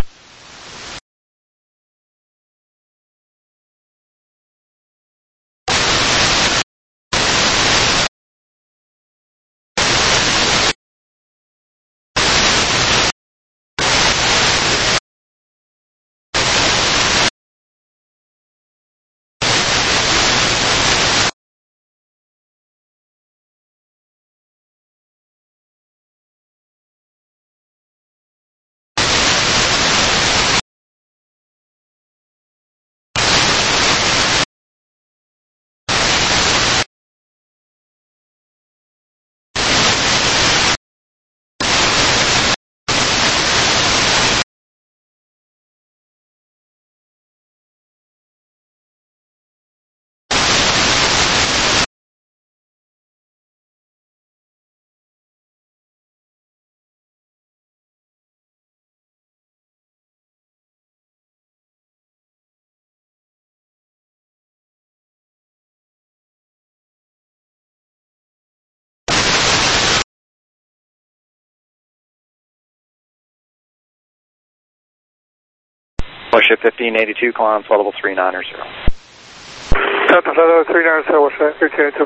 WestJet 1582, climb flight level 390. Delta flight level 390, WestJet 1582.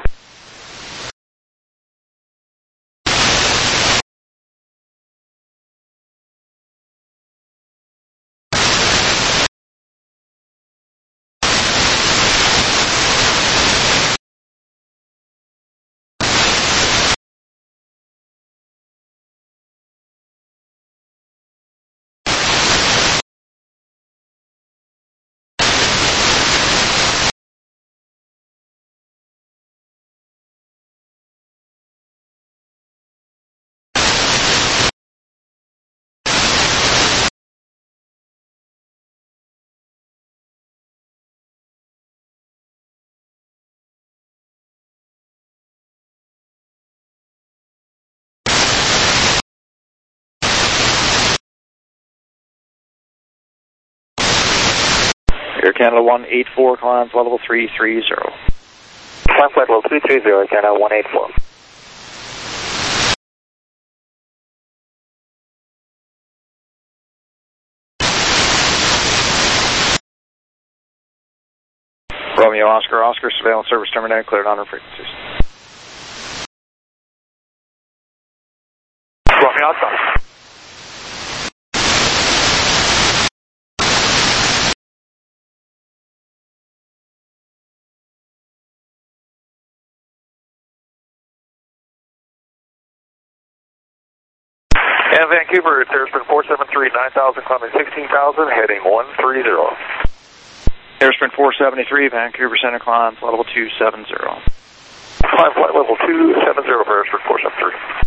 Air Canada 184, climb flight level 330. Climb flight level 330, Canada 184. Romeo Oscar, Oscar, surveillance service terminated, cleared on our frequencies. And Vancouver, it's Airsprint 473, 9,000, climbing 16,000, heading 130. Airsprint 473, Vancouver Center, climb flight level 270. Climb flight level 270 for Airsprint 473.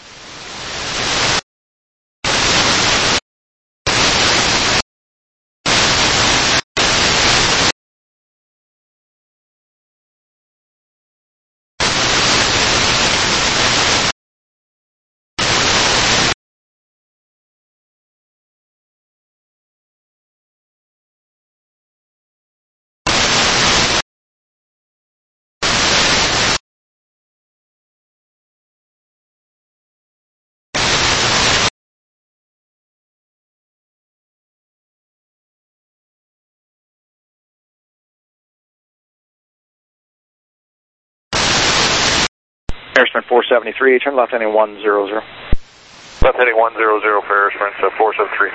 Airsprint 473, turn left heading 100. Left heading 100 for Airsprint 473.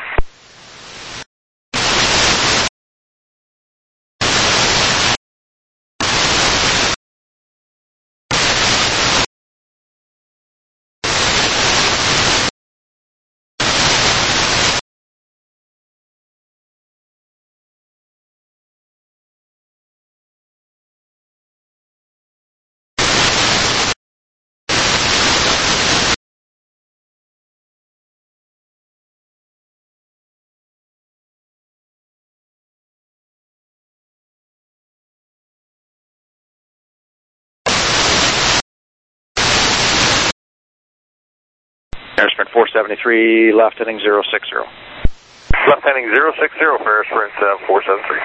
Airsprint 473, left heading 060. Left heading 060 for Airsprint 473.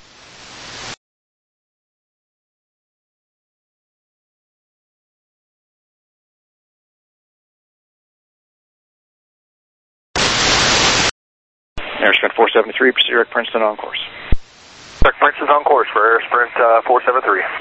Airsprint 473, proceed direct Princeton on course. Direct Princeton on course for Airsprint 473.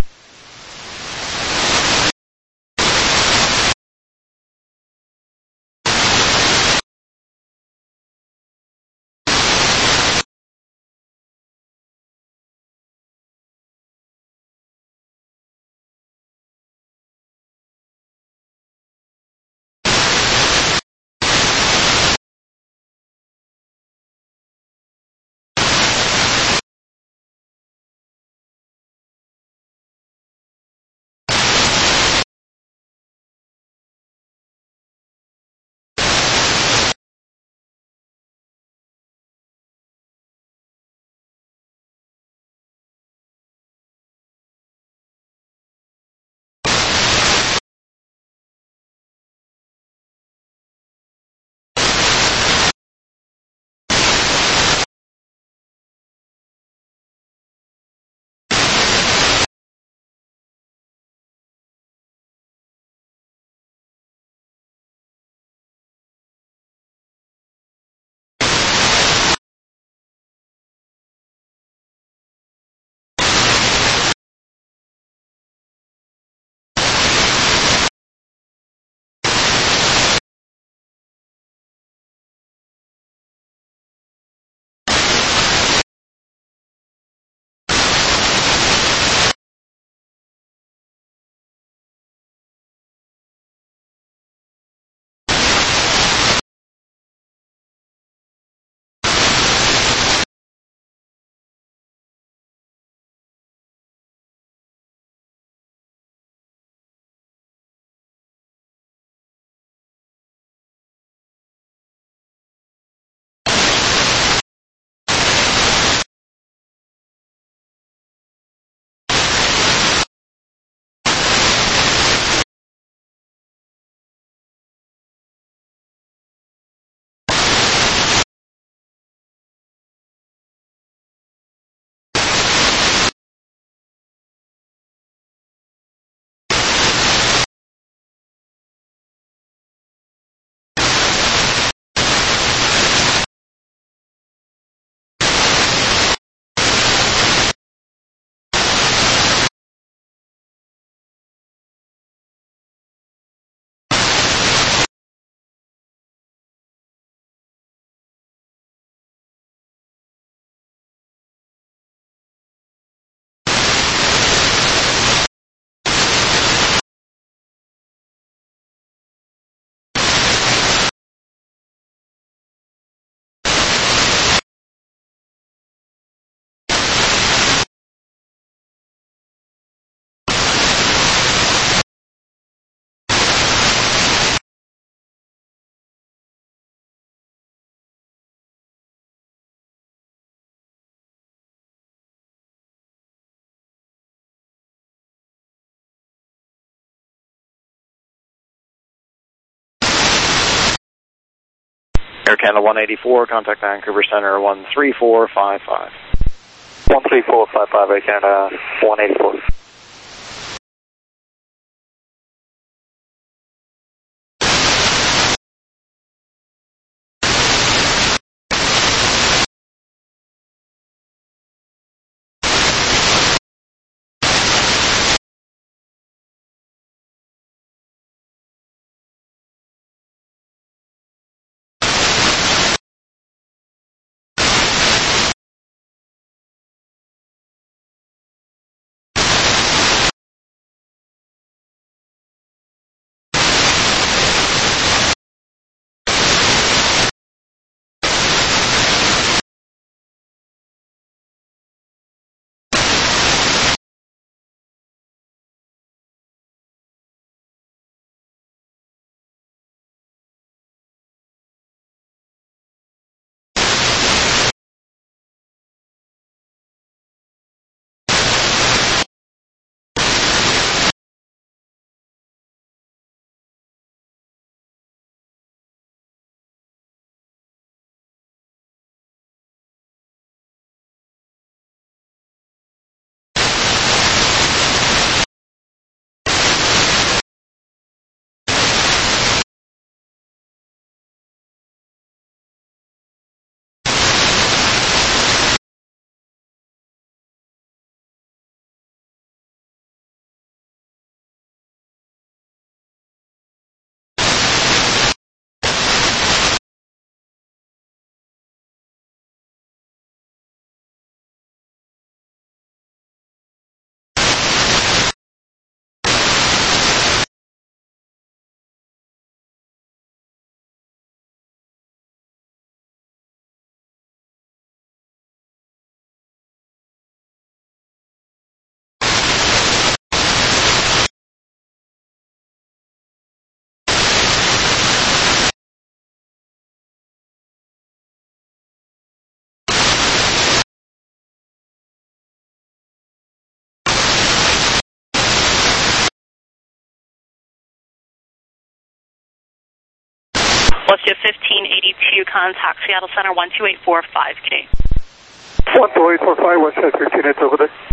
Air Canada 184, contact Vancouver Center 13455. 13455, Air Canada 184. Let's get 1582, contact Seattle Center 12845K. 12845, Westchester 2 over there.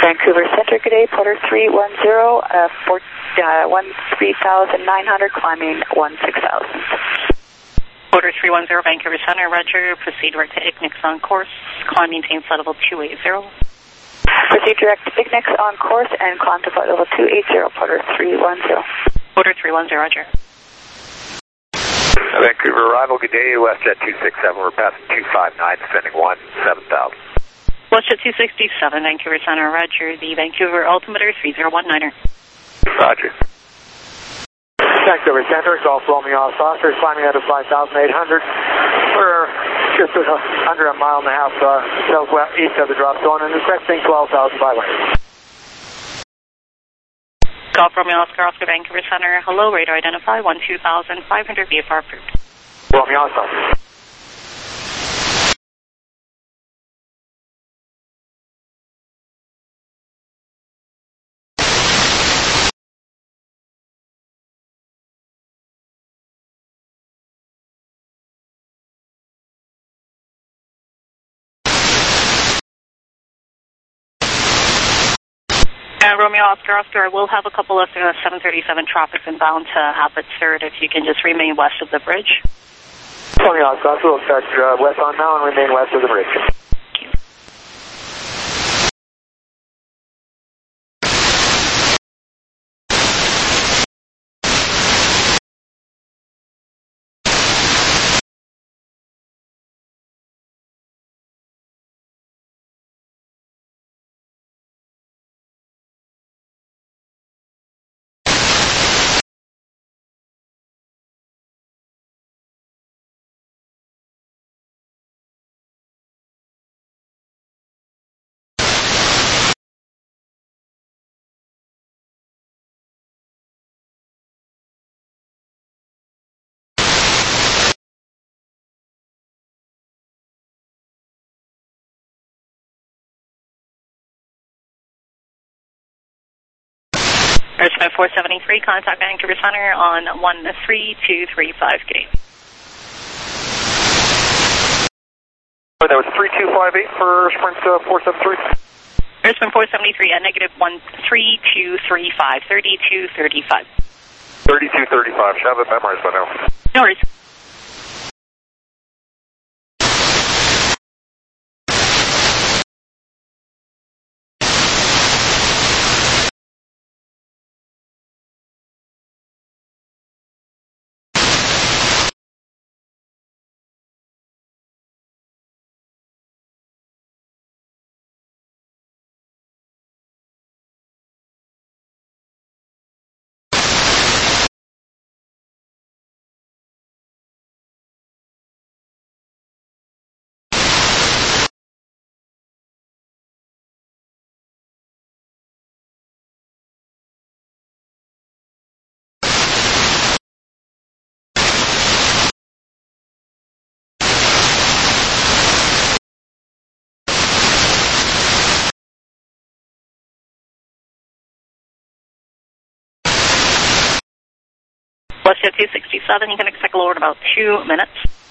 Vancouver Center, good day, Porter 310, 13,900, climbing 16,000. Porter 310, Vancouver Center, roger. Proceed direct to Ignix on course. Climb maintain flight level 280. Proceed direct to Ignix on course and climb to flight level 280, Porter 310. Porter 310, roger. Vancouver arrival, good day, WestJet 267, we're passing 259, descending 17,000. WestJet 267, Vancouver Center, roger. The Vancouver altimeter 3019er. Roger. Vancouver Center, Golf Romeo Saucer, climbing out of 5,800. We're just under a mile and a half southwest east of the drop zone and requesting 12,500. Golf Romeo Oscar, Vancouver Center, hello, radar identify, 12,500, VFR approved. Romeo Oscar. Romeo Oscar, I will have a couple of 737 tropics inbound to Abbotsford if you can just remain west of the bridge. Romeo Oscar, we'll start west on now and remain west of the bridge. Airspan 473, contact Vancouver Center on 13235, good day. That was 3258 for Sprint 473. Airspan 473 at negative 13235, 3235. 3235, should have it memorized by now. No worries. WestJet 267, you can expect a lower in about 2 minutes.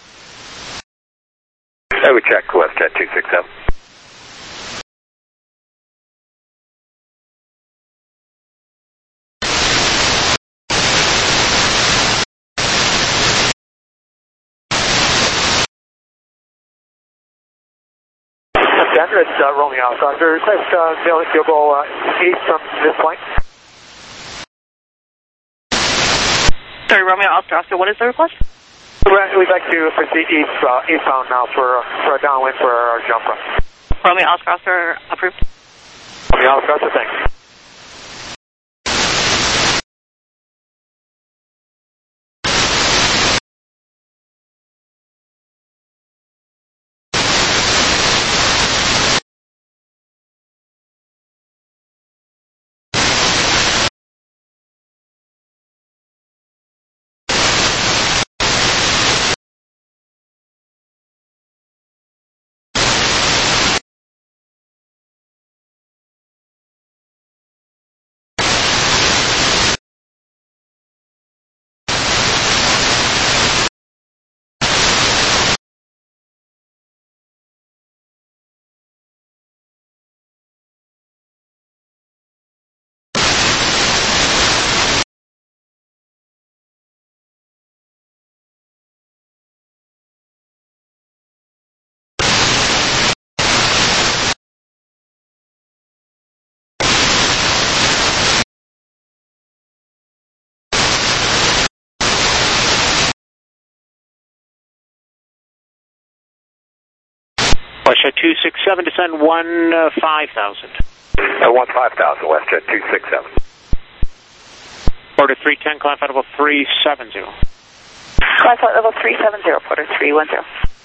I would check WestJet 267. Denver, it's Romeo Oscar. Request you'll go east from this point. Sorry, Romeo Oscar, what is the request? We'd like to proceed eastbound now for a downwind for our jump run. Romeo Oscar, approved. Romeo Oscar, thanks. WestJet 267, descend 15000. 15,000, WestJet 267. Porter 310, climb flight level 370. Climb flight level 370, Porter 310.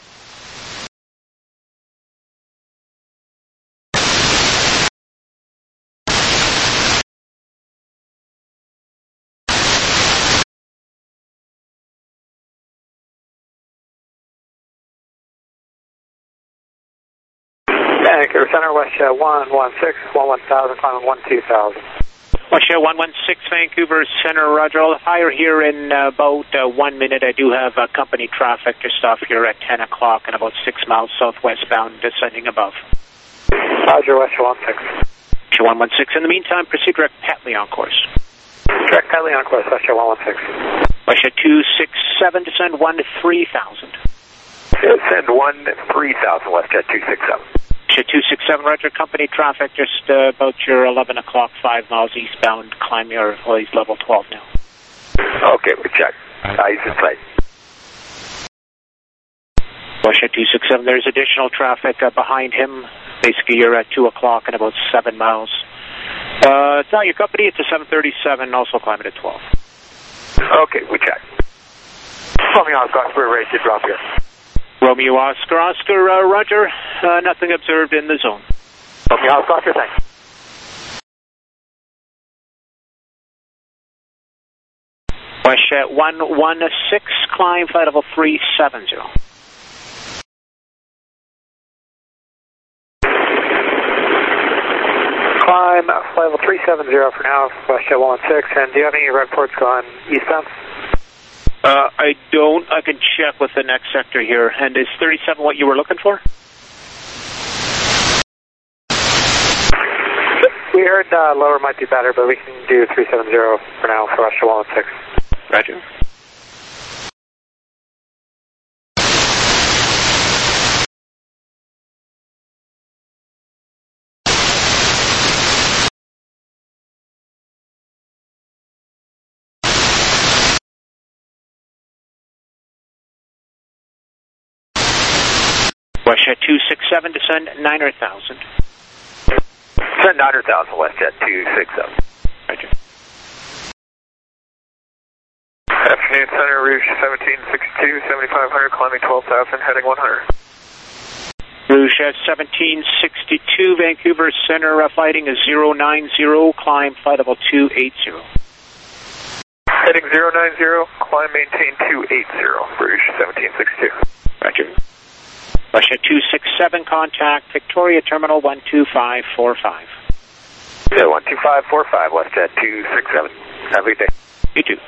Vancouver Center, WestJet 116, 11,000, climbing 12,000. WestJet 116, Vancouver Center, roger. I'll hire here in about 1 minute. I do have company traffic just off here at 10 o'clock and about 6 miles southwestbound, descending above. Roger, WestJet 16. WestJet 116. In the meantime, proceed direct Petley on course. Direct Petley on course, WestJet 116. WestJet 267, descend 13,000. Descend 13,000, WestJet 267. WestJet 267, roger. Company traffic just about your 11 o'clock, 5 miles eastbound. Climb your, well, he's level 12 now. Okay, we check. Eyes in sight. WestJet 267, there's additional traffic behind him. Basically, you're at 2 o'clock and about 7 miles. It's not your company, it's a 737, also climbing at 12. Okay, we check. Coming on, Scott, we're ready to drop here. Romeo Oscar, Oscar, roger. Nothing observed in the zone. Romeo Oscar, Oscar, thanks. WestJet 116, climb flight level 370. Climb flight level 370 for now, WestJet 116. And do you have any reports going eastbound? I don't. I can check with the next sector here. And is 37 what you were looking for? We heard lower might be better, but we can do 370 for now for WestJet 116. Roger. WestJet 267, descend 9,000. Descend 9,000, WestJet 267. Roger. Afternoon Center, Rouge 1762, 7500, climbing 12,000, heading 100. Rouge 1762, Vancouver Center, fighting a 090, climb flight level 280. Heading 090, climb maintain 280, Rouge 1762. Roger. WestJet 267, contact Victoria Terminal 12545. Yeah, 12545, WestJet 267. Have a good day. You too.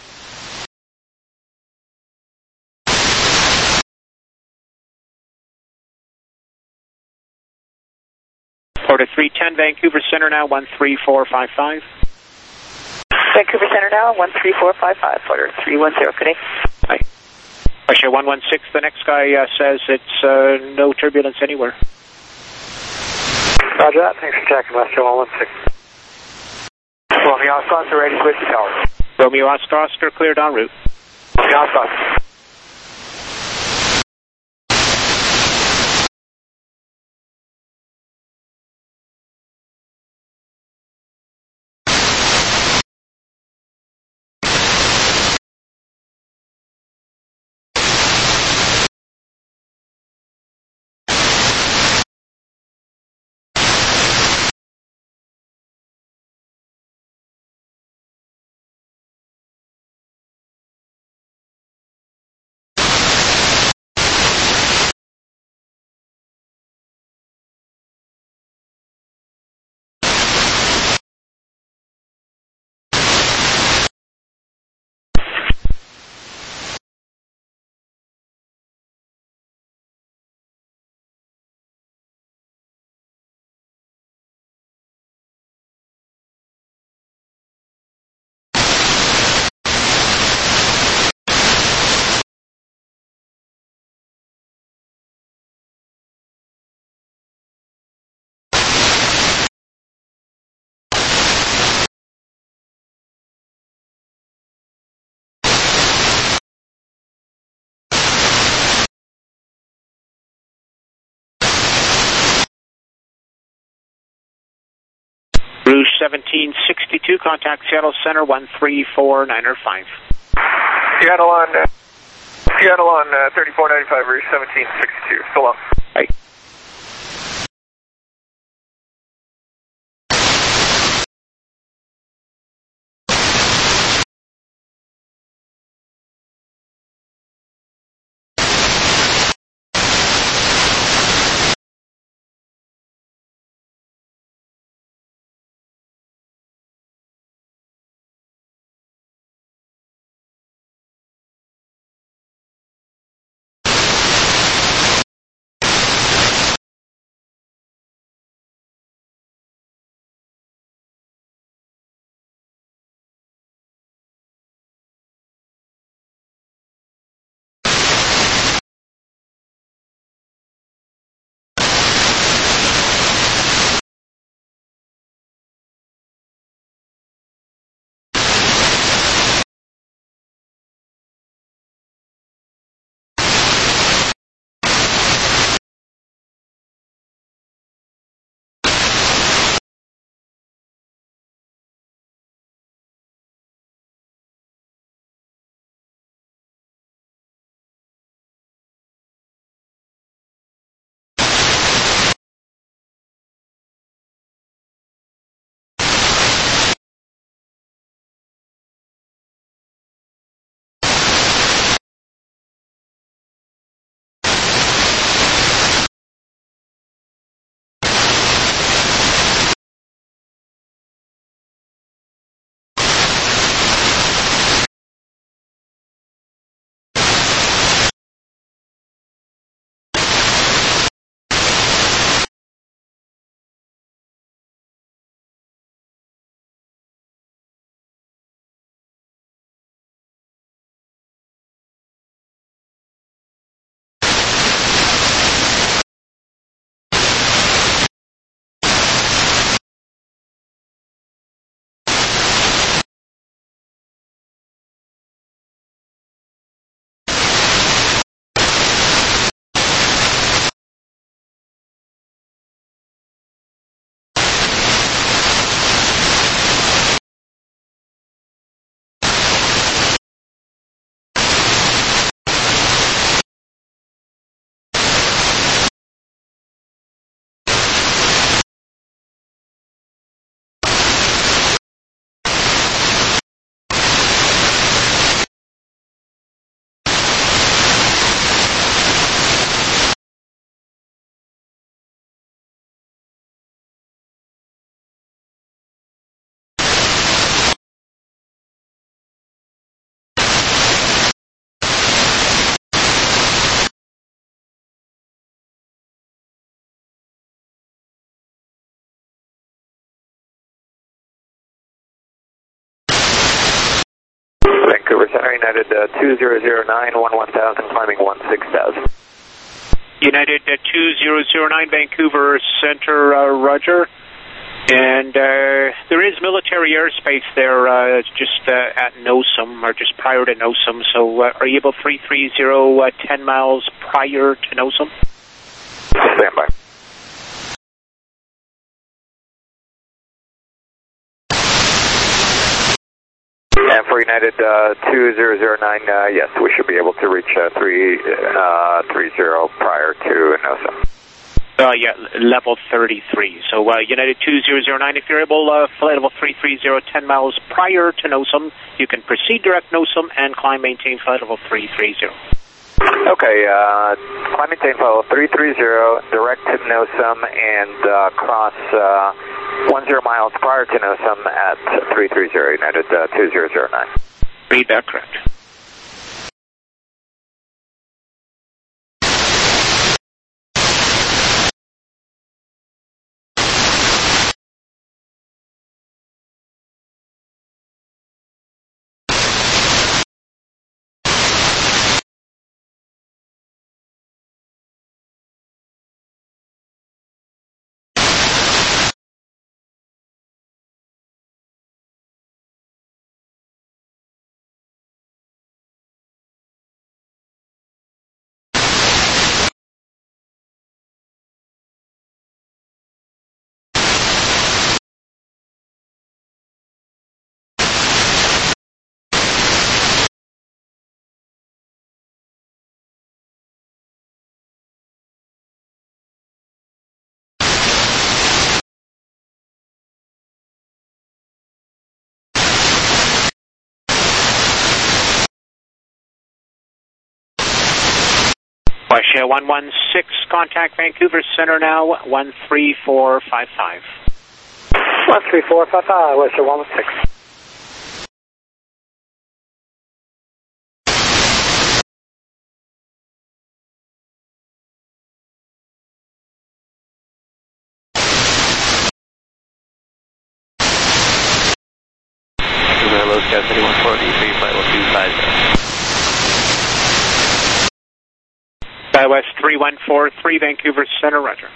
Porter 310, Vancouver Center now 13455. Vancouver Center now, 13455, Porter 310, good day. Hi. WestJet 116, the next guy says it's no turbulence anywhere. Roger that, thanks for checking, WestJet 116. Romeo Oscar, ready to switch the tower. Romeo Oscar, Oscar, cleared en route. Romeo Oscar. Rouge 1762, contact Seattle Center 134905. Seattle on 3495, Rouge 1762. So long. Right. Vancouver Center, United 2009, 11,000, climbing 16,000. United 2009, Vancouver Center, Roger. And there is military airspace there just at Nosum, or just prior to Nosum. So are you able 330 10 miles prior to Nosum? Stand by. And for United 2009, yes, we should be able to reach 330 prior to Nosum. Yeah, level 33. So United 2009, if you're able, flight level 330, 10 miles prior to Nosum, you can proceed direct Nosum and climb maintain flight level 330. Okay, climb maintain flight level 330, direct to Nosum, and cross 10 miles prior to Nosum at 330, United 2009. Read that correct. Russia 116, contact Vancouver Center now, 13455. 13455, Russia 116. Hello, Scout 3143, flight 1250. West 3143, Vancouver Center, roger.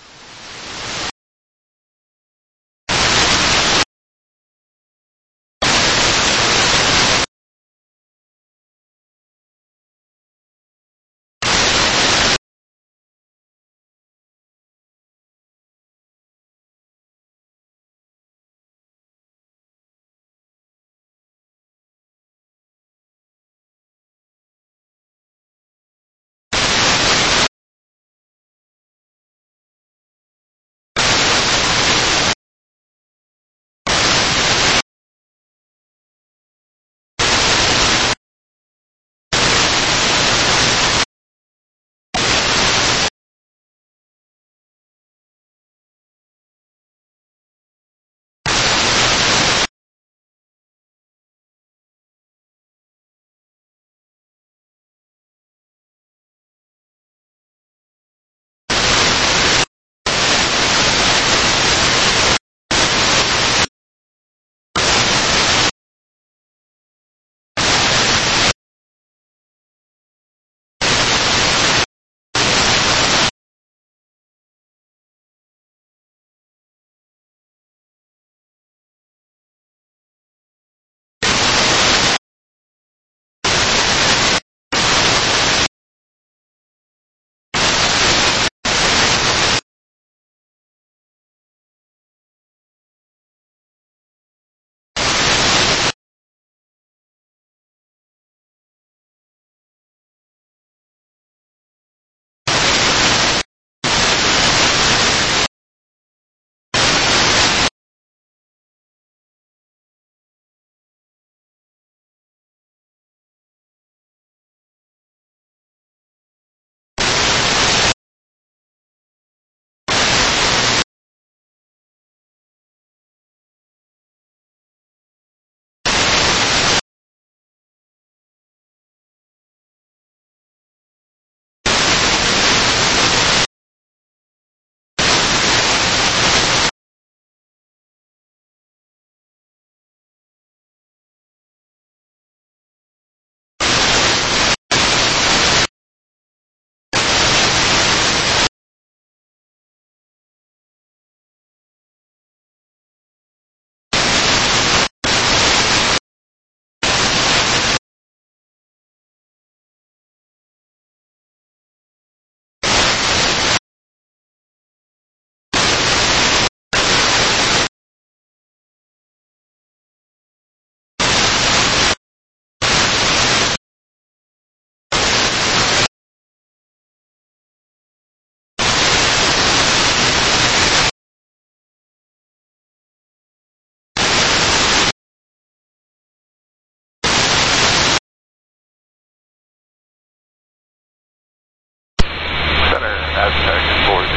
Aztec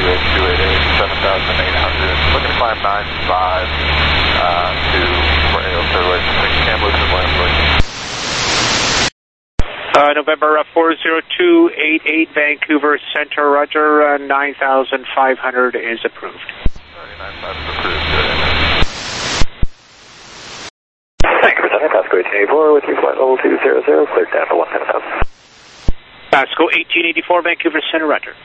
40288, 7,800. Looking to climb 95 to Fairway 6 Kamloops and Williamsburg. November 40288, Vancouver Center, roger, 9,500 is approved. 99,500 is approved. Good. Vancouver Center, Pasco 1884 with you, flight level 200, cleared down to 110,000. Pasco 1884, Vancouver Center, roger.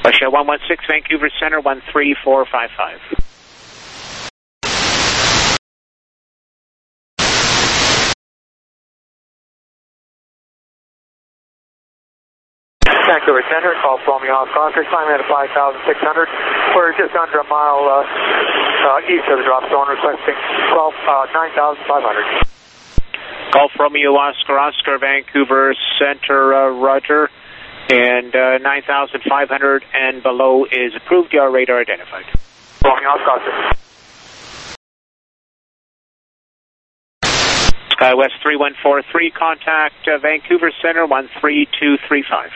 Russia 116, Vancouver Center, 13455. Vancouver Center, call from the Oscar, climbing at 5,600. We're just under a mile east of the drop zone, requesting 9,500. Golf Romeo Oscar, Oscar, Vancouver Center, Roger. And 9,500 and below is approved. Your radar identified. Romeo Oscar. SkyWest 3143, contact Vancouver Center 13235.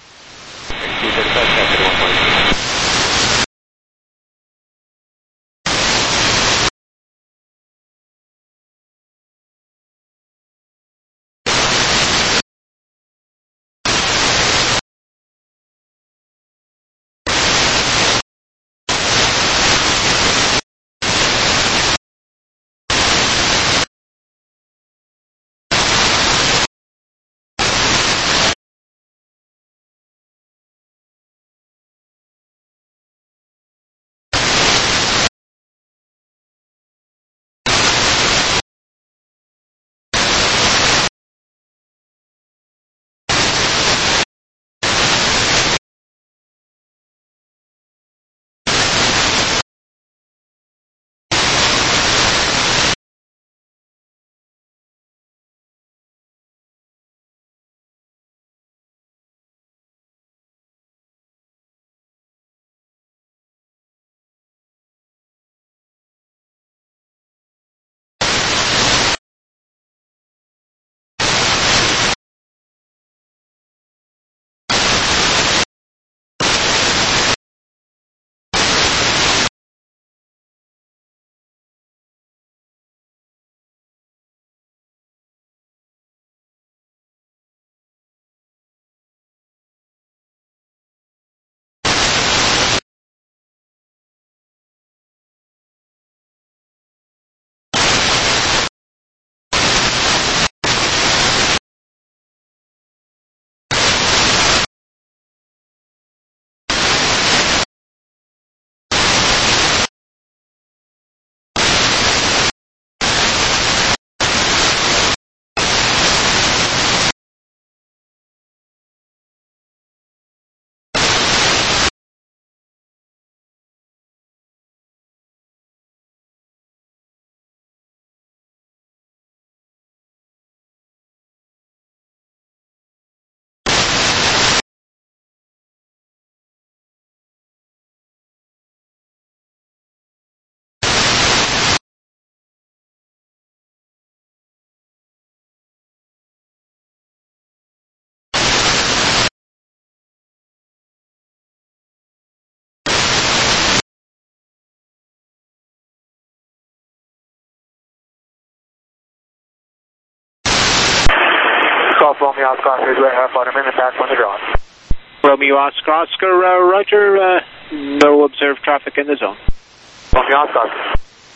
Call from the Oscar, is about a minute back on the draw. Romeo Oscar, Oscar, Roger. No observed traffic in the zone. From the Oscar.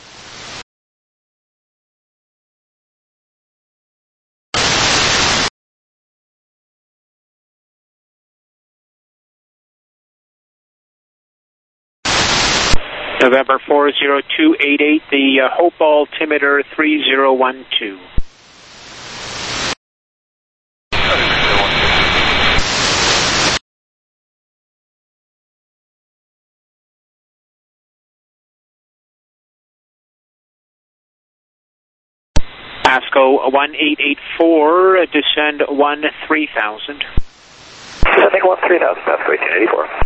November 40288, the Hope altimeter 3012. Pasco 1884, descend 3000. Descending 3000, Pasco 1884.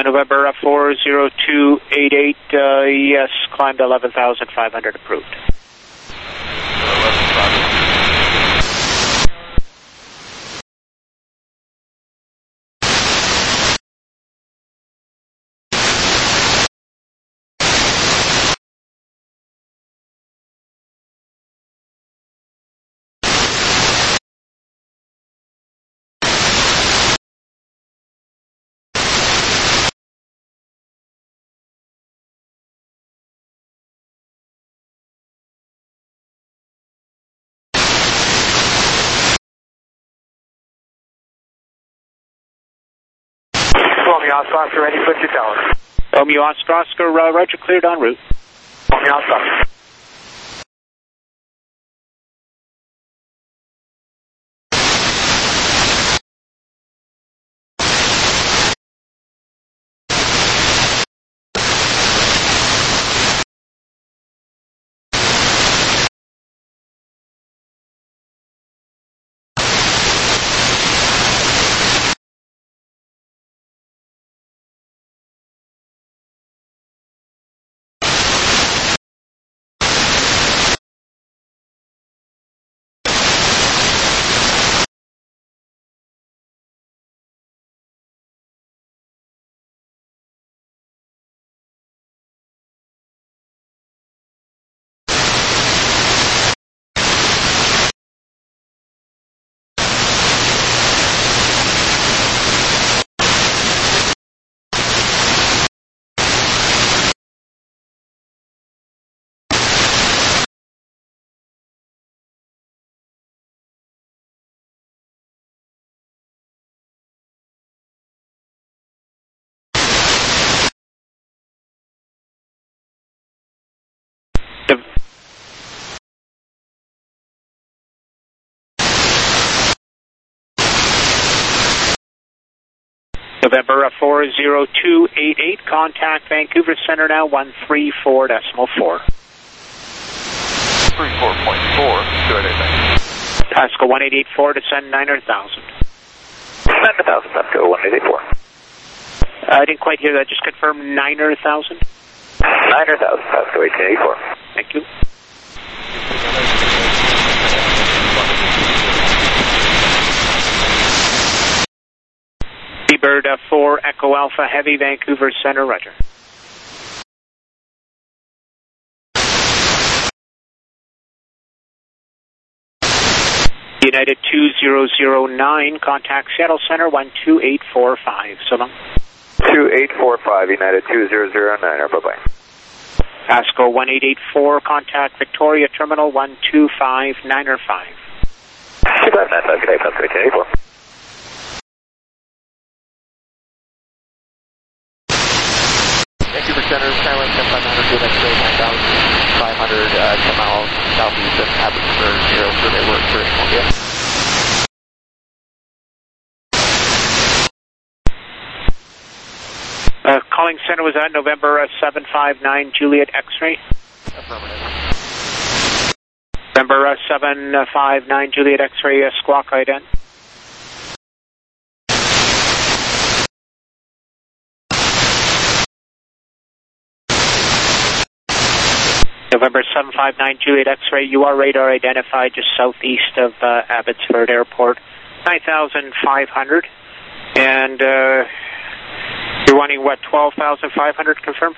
November 40288, yes, climbed 11,500 approved. Romeo Oscar, ready, put your tower. Romeo Oscar, roger, cleared en route. Romeo Oscar. November 40288, contact Vancouver Center now 134.4. 34.4, good anything. Pasco 1884, descend 900,000. 900,000, Pasco 1884. I didn't quite hear that, just confirm 900,000? 900,000, Pasco 1884. Thank you. Seabird 4 Echo Alpha Heavy, Vancouver Center, roger. United 2009, contact Seattle Center 12845, so long. 2845, United 2009, bye-bye. Pasco 1884, contact Victoria Terminal 12595. 2595, good day, Pasco 1884. Vancouver Center, Skylink 7500, good X-ray 9,500, 10 miles southeast of Abbotsford, 0 survey work, British Columbia. Calling center was at November 759 Juliet X-ray. Affirmative. November 759 Juliet X-ray, squawk ident. November 759 Juliet X-ray, you are radar identified just southeast of Abbotsford Airport, 9,500. And you're wanting, what, 12,500 confirmed?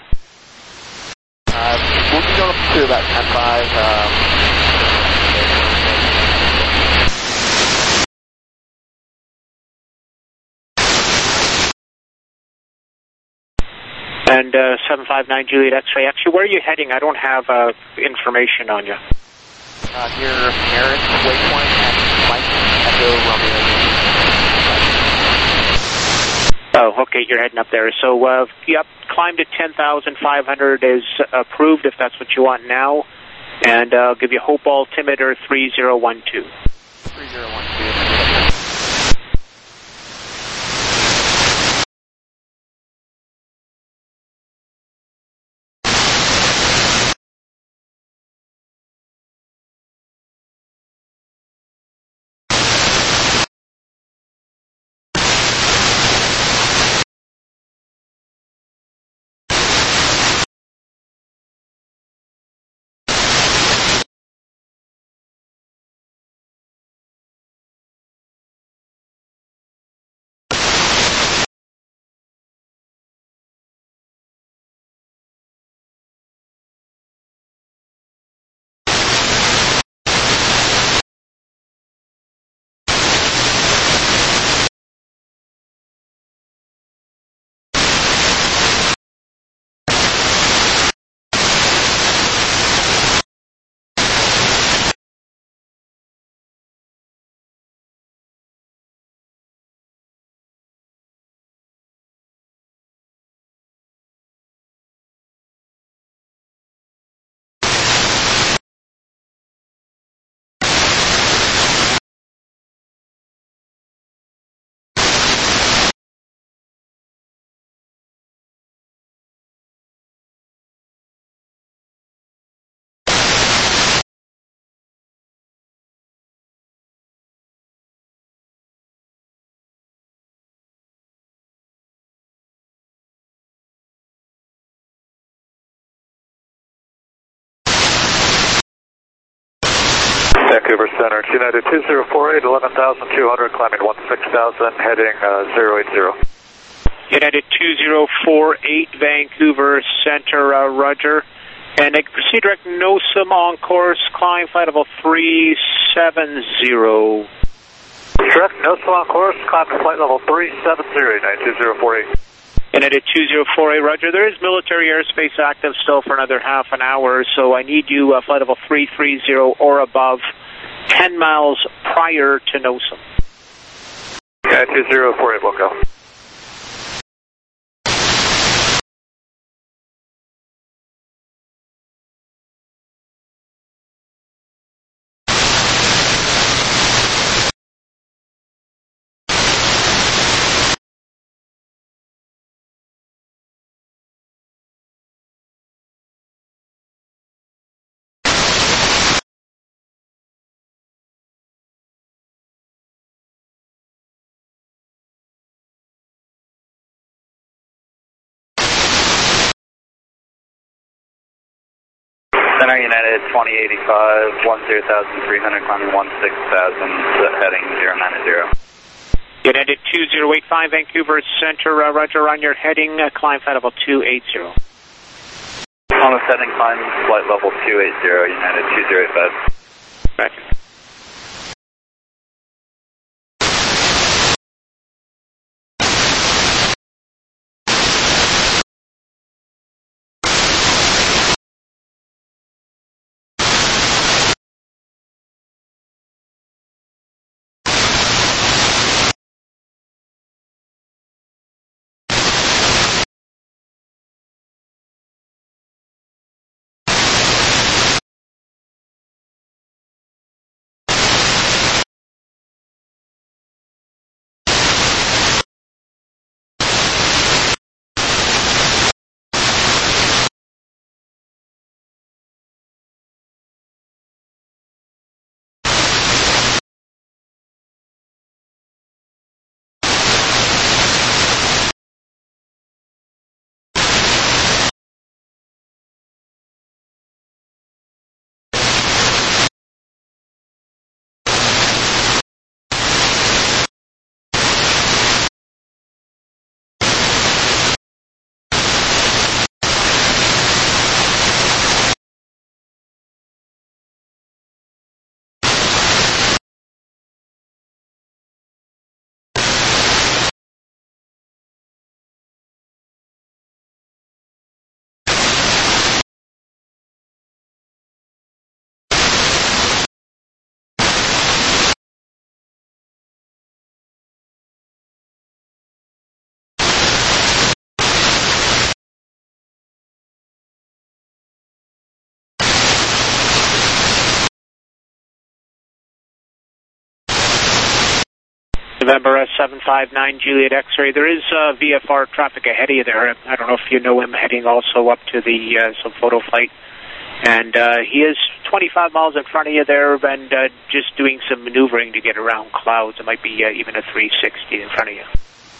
We'll be going up to about 10.5. And 759 Juliet X-ray, actually, where are you heading? I don't have information on you. Near Merritt, Waypoint, and Mike Echo Romeo. Oh, okay, you're heading up there. So, yep, climb to 10,500 is approved if that's what you want now. And I'll give you Hope altimeter 3012. 3012. Vancouver Center, United 2048, 11,200, climbing 16,000, heading 080. United 2048, Vancouver Center, Roger. And I can proceed direct NOSM on course, climb flight level 370. Direct NOSM on course, climb flight level 370, United 2048. United 2048, Roger. There is military airspace active still for another half an hour, so I need you flight level 330 or above, 10 miles prior to NOSM. United 2048, we'll go. Center United 2085, 10,300, climbing 16,000, heading 090. United 2085, Vancouver Center, Roger, on your heading, climb flight level 280. On the setting, climb flight level 280, United 2085. Roger. November 759 Juliet X-ray. There is VFR traffic ahead of you there. I don't know if you know him, heading also up to the some photo flight. And he is 25 miles in front of you there and just doing some maneuvering to get around clouds. It might be even a 360 in front of you.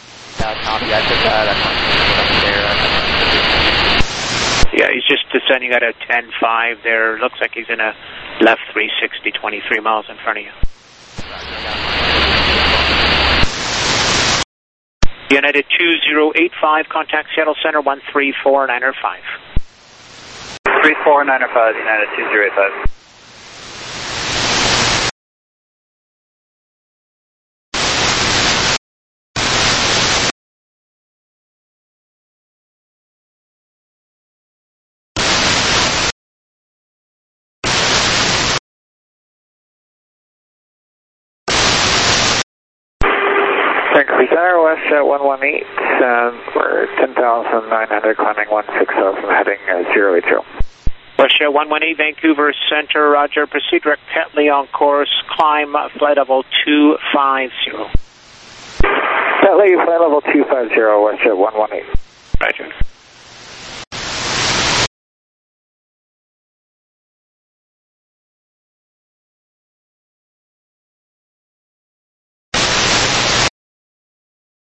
Yeah, he's just descending at a 10.5 there. Looks like he's in a left 360, 23 miles in front of you. United 2085, contact Seattle Center 13495. 3495, United 2085. Vancouver Center, Westjet 118, we're 10,900, climbing 16,000, heading 080. Westjet 118, Vancouver Center, Roger. Proceed direct Petley on course, climb flight level 250. Petley, flight level 250, Westjet 118. Roger.